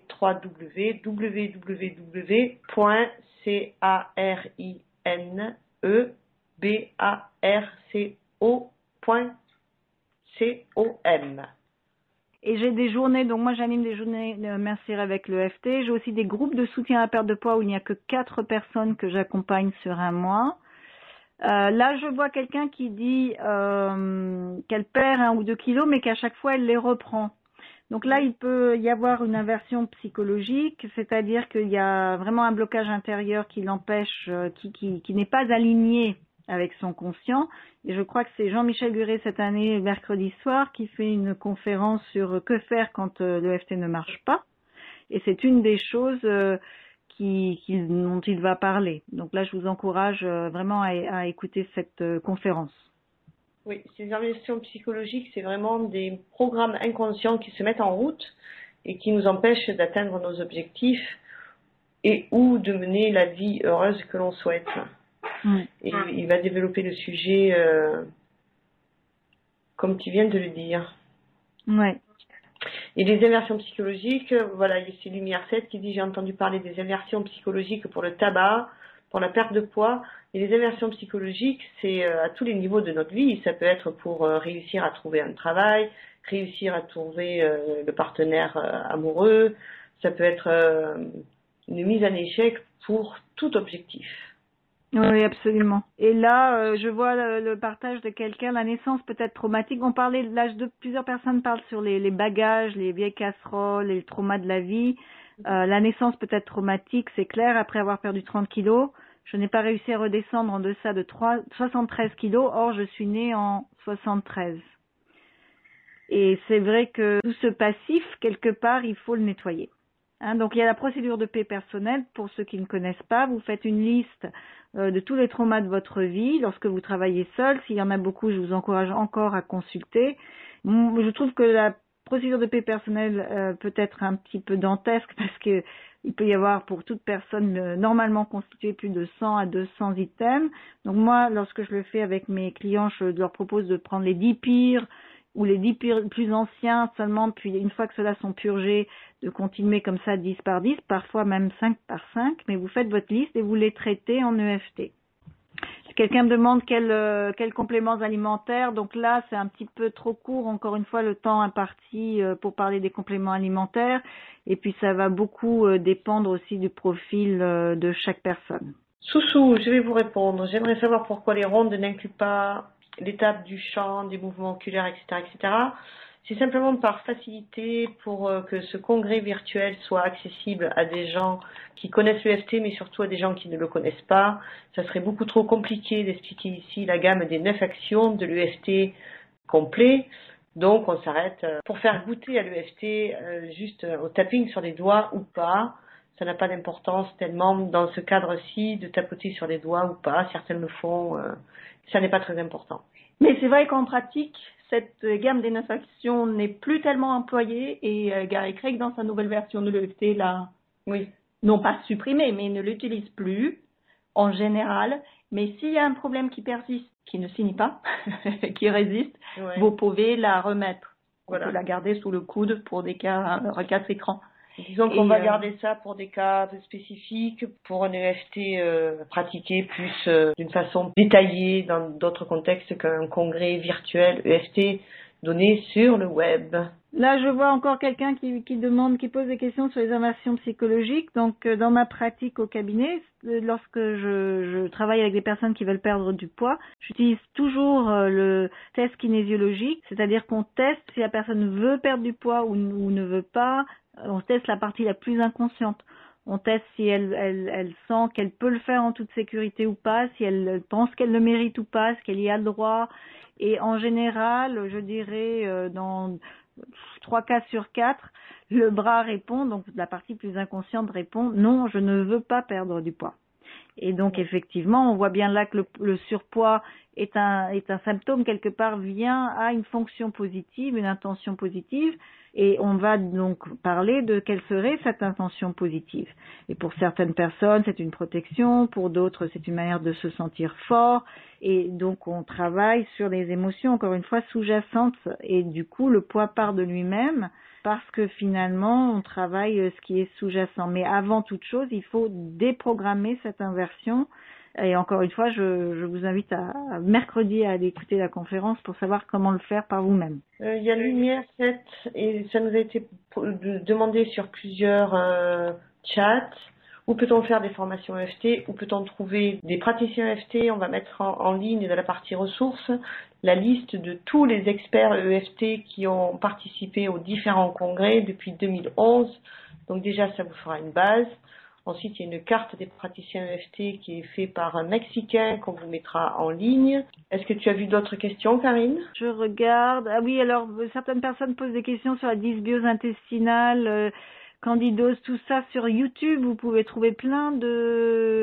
www.karinebarco.com.
Et j'ai des journées, donc moi j'anime des journées mincir avec le FT. J'ai aussi des groupes de soutien à la perte de poids où il n'y a que 4 personnes que j'accompagne sur un mois. Là, je vois quelqu'un qui dit qu'elle perd 1 ou 2 kilos, mais qu'à chaque fois, elle les reprend. Donc là, il peut y avoir une inversion psychologique, c'est-à-dire qu'il y a vraiment un blocage intérieur qui l'empêche, qui n'est pas aligné avec son conscient. Et je crois que c'est Jean-Michel Guret cette année, mercredi soir, qui fait une conférence sur que faire quand l'EFT ne marche pas. Et c'est une des choses dont il va parler. Donc là, je vous encourage vraiment à écouter cette conférence.
Oui, ces inversions psychologiques, c'est vraiment des programmes inconscients qui se mettent en route et qui nous empêchent d'atteindre nos objectifs et ou de mener la vie heureuse que l'on souhaite. Et il va développer le sujet comme tu viens de le dire.
Ouais.
Et les inversions psychologiques, voilà, c'est Lumière 7 qui dit: j'ai entendu parler des inversions psychologiques pour le tabac, pour la perte de poids. Et les inversions psychologiques, c'est à tous les niveaux de notre vie. Ça peut être pour réussir à trouver un travail, réussir à trouver le partenaire amoureux. Ça peut être une mise en échec pour tout objectif.
Oui, absolument. Et là, je vois le partage de quelqu'un, la naissance peut être traumatique. On parlait de l'âge de plusieurs personnes parlent sur les bagages, les vieilles casseroles, les traumas de la vie. La naissance peut être traumatique, c'est clair. Après avoir perdu 30 kilos, je n'ai pas réussi à redescendre en deçà de 73 kilos. Or, je suis née en 73. Et c'est vrai que tout ce passif, quelque part, il faut le nettoyer. Donc, il y a la procédure de paix personnelle. Pour ceux qui ne connaissent pas, vous faites une liste de tous les traumas de votre vie lorsque vous travaillez seul. S'il y en a beaucoup, je vous encourage encore à consulter. Je trouve que la procédure de paix personnelle peut être un petit peu dantesque parce que il peut y avoir pour toute personne normalement constituée plus de 100 à 200 items. Donc moi, lorsque je le fais avec mes clients, je leur propose de prendre les 10 pires ou les 10 plus anciens seulement, puis une fois que ceux-là sont purgés, de continuer comme ça 10 par 10, parfois même 5 par 5, mais vous faites votre liste et vous les traitez en EFT. Quelqu'un me demande quels compléments alimentaires, donc là c'est un petit peu trop court, encore une fois le temps imparti pour parler des compléments alimentaires, et puis ça va beaucoup dépendre aussi du profil de chaque personne.
Soussou, je vais vous répondre. J'aimerais savoir pourquoi les rondes n'incluent pas l'étape du chant, des mouvements oculaires, etc., etc. C'est simplement par facilité pour que ce congrès virtuel soit accessible à des gens qui connaissent l'EFT, mais surtout à des gens qui ne le connaissent pas. Ça serait beaucoup trop compliqué d'expliquer ici la gamme des 9 actions de l'EFT complet. Donc on s'arrête pour faire goûter à l'EFT juste au tapping sur les doigts ou pas. Ça n'a pas d'importance tellement dans ce cadre-ci de tapoter sur les doigts ou pas. Certaines le font. Ça n'est pas très important.
Mais c'est vrai qu'en pratique, cette gamme des 9 actions n'est plus tellement employée et Gary Craig, dans sa nouvelle version de l'EFT, l'a,
Oui.
non pas supprimée, mais ne l'utilise plus en général. Mais s'il y a un problème qui persiste, qui ne finit pas, qui résiste,
Ouais.
vous pouvez la remettre.
Voilà.
On peut la garder sous le coude pour des cas recadre écran.
Disons qu'on
Et,
va garder ça pour des cas spécifiques, pour un EFT pratiqué plus d'une façon détaillée dans d'autres contextes qu'un congrès virtuel EFT donné sur le web.
Là, je vois encore quelqu'un qui pose des questions sur les inversions psychologiques. Donc, dans ma pratique au cabinet, lorsque je travaille avec des personnes qui veulent perdre du poids, j'utilise toujours le test kinésiologique, c'est-à-dire qu'on teste si la personne veut perdre du poids ou ne veut pas. On teste la partie la plus inconsciente. On teste si elle sent qu'elle peut le faire en toute sécurité ou pas, si elle pense qu'elle le mérite ou pas, si qu'elle y a le droit. Et en général, je dirais dans 3 cas sur 4, le bras répond, donc la partie plus inconsciente répond « Non, je ne veux pas perdre du poids ». Et donc effectivement, on voit bien là que le surpoids est un symptôme quelque part vient à une fonction positive, une intention positive, et on va donc parler de quelle serait cette intention positive. Et pour certaines personnes, c'est une protection, pour d'autres, c'est une manière de se sentir fort, et donc on travaille sur les émotions, encore une fois, sous-jacentes, et du coup, le poids part de lui-même, parce que finalement, on travaille ce qui est sous-jacent. Mais avant toute chose, il faut déprogrammer cette inversion. Et encore une fois, je vous invite à mercredi à aller écouter la conférence pour savoir comment le faire par vous-même.
Il y a Lumière 7 et ça nous a été demandé sur plusieurs chats. Où peut-on faire des formations EFT? Où peut-on trouver des praticiens EFT? On va mettre en ligne dans la partie ressources la liste de tous les experts EFT qui ont participé aux différents congrès depuis 2011. Donc déjà, ça vous fera une base. Ensuite, il y a une carte des praticiens EFT qui est faite par un Mexicain qu'on vous mettra en ligne. Est-ce que tu as vu d'autres questions, Karine?
Je regarde. Ah oui, alors certaines personnes posent des questions sur la dysbiose intestinale, candidose, tout ça sur YouTube. Vous pouvez trouver plein de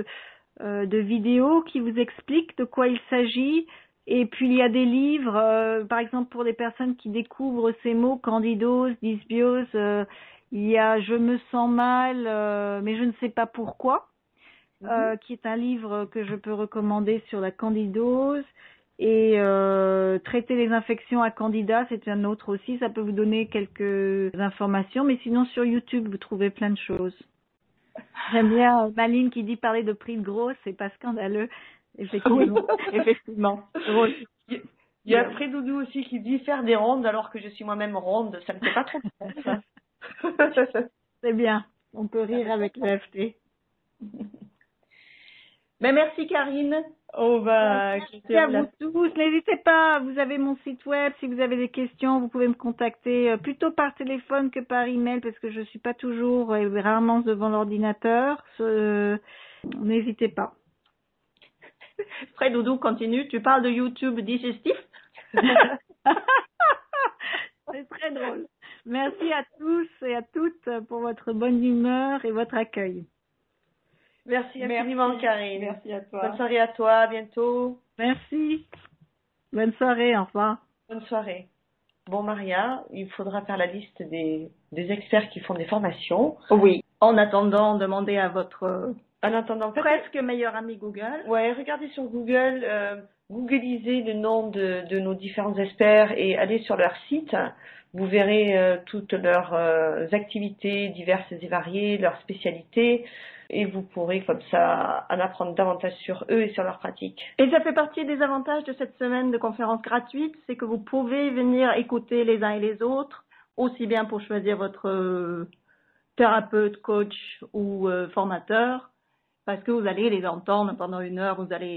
vidéos qui vous expliquent de quoi il s'agit. Et puis il y a des livres, par exemple pour les personnes qui découvrent ces mots, candidose, dysbiose. Il y a Je me sens mal, mais je ne sais pas pourquoi, qui est un livre que je peux recommander sur la candidose. Et Traiter les infections à candida, c'est un autre aussi. Ça peut vous donner quelques informations. Mais sinon, sur YouTube, vous trouvez plein de choses. J'aime bien Maline qui dit parler de prise grosse, c'est pas scandaleux. Effectivement.
Oui, effectivement.
Il y a Frédoudou aussi qui dit faire des rondes alors que je suis moi-même ronde. Ça me fait pas trop bien.
C'est bien, on peut rire avec l'EFT.
Mais merci Karine.
Merci à vous tous. N'hésitez pas, vous avez mon site web. Si vous avez des questions, vous pouvez me contacter plutôt par téléphone que par email parce que je suis pas toujours rarement devant l'ordinateur. N'hésitez pas.
Fred Doudou, continue. Tu parles de YouTube digestif.
C'est très drôle. Merci à tous et à toutes pour votre bonne humeur et votre accueil.
Merci infiniment, Karine.
Merci à toi.
Bonne soirée à toi. À bientôt.
Merci. Bonne soirée. Au revoir.
Bonne soirée. Bon, Maria, il faudra faire la liste des experts qui font des formations.
Oui. En attendant, demandez à votre
En attendant,
presque meilleur ami Google.
Ouais, regardez sur Google, googlisez le nom de nos différents experts et allez sur leur site. Vous verrez toutes leurs activités diverses et variées, leurs spécialités, et vous pourrez comme ça en apprendre davantage sur eux et sur leurs pratiques.
Et ça fait partie des avantages de cette semaine de conférence gratuite, c'est que vous pouvez venir écouter les uns et les autres, aussi bien pour choisir votre thérapeute, coach ou formateur, parce que vous allez les entendre pendant 1 heure, vous allez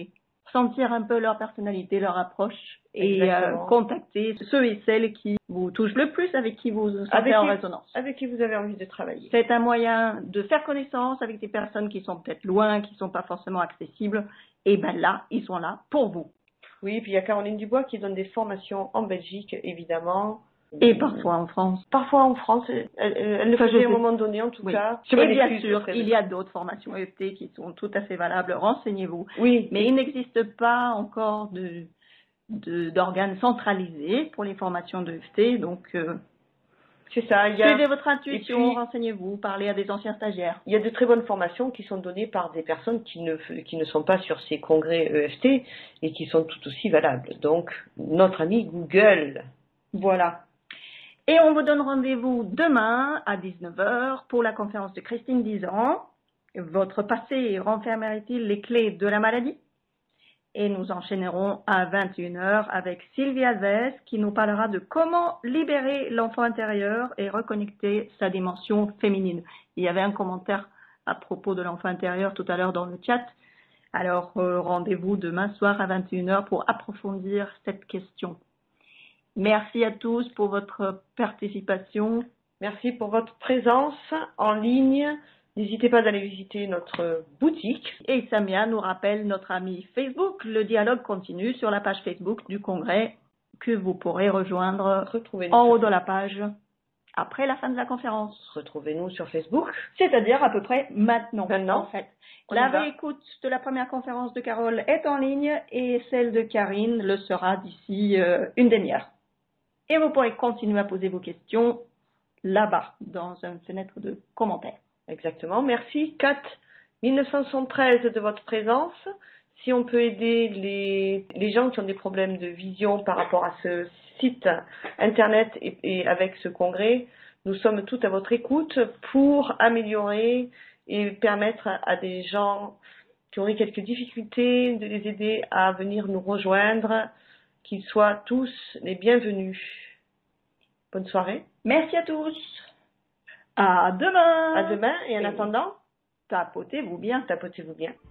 sentir un peu leur personnalité, leur approche et
Exactement.
contacter ceux et celles qui vous touchent le plus, avec qui vous vous sentez en résonance.
Avec qui vous avez envie de travailler.
C'est un moyen de faire connaissance avec des personnes qui sont peut-être loin, qui ne sont pas forcément accessibles. Et ben là, ils sont là pour vous.
Oui, puis il y a Caroline Dubois qui donne des formations en Belgique, évidemment.
Et parfois en France.
Parfois en France, elle le faisait à un moment donné, en tout cas.
Et bien sûr, il y a d'autres formations EFT qui sont tout à fait valables. Renseignez-vous.
Oui.
Mais il n'existe pas encore d'organes centralisés pour les formations de EFT. Donc,
c'est ça.
Suivez votre intuition, renseignez-vous, parlez à des anciens stagiaires.
Il y a de très bonnes formations qui sont données par des personnes qui ne sont pas sur ces congrès EFT et qui sont tout aussi valables. Donc, notre ami Google.
Voilà. Et on vous donne rendez-vous demain à 19h pour la conférence de Christine Dizan. Votre passé renfermerait-il les clés de la maladie? Et nous enchaînerons à 21h avec Sylvie Alves qui nous parlera de comment libérer l'enfant intérieur et reconnecter sa dimension féminine. Il y avait un commentaire à propos de l'enfant intérieur tout à l'heure dans le chat. Alors rendez-vous demain soir à 21h pour approfondir cette question. Merci à tous pour votre participation.
Merci pour votre présence en ligne. N'hésitez pas d'aller visiter notre boutique.
Et Samia nous rappelle notre ami Facebook. Le dialogue continue sur la page Facebook du congrès que vous pourrez rejoindre en haut de la page après la fin de la conférence.
Retrouvez-nous sur Facebook.
C'est-à-dire à peu près maintenant.
Maintenant,
en fait. La réécoute de la première conférence de Carole est en ligne et celle de Karine le sera d'ici une demi-heure. Et vous pourrez continuer à poser vos questions là-bas, dans une fenêtre de commentaires.
Exactement. Merci, Kat 1973 de votre présence. Si on peut aider les gens qui ont des problèmes de vision par rapport à ce site internet et avec ce congrès, nous sommes toutes à votre écoute pour améliorer et permettre à des gens qui auraient quelques difficultés de les aider à venir nous rejoindre, qu'ils soient tous les bienvenus. Bonne soirée.
Merci à tous. À demain.
À demain et en attendant,
tapotez-vous bien.
Tapotez-vous bien.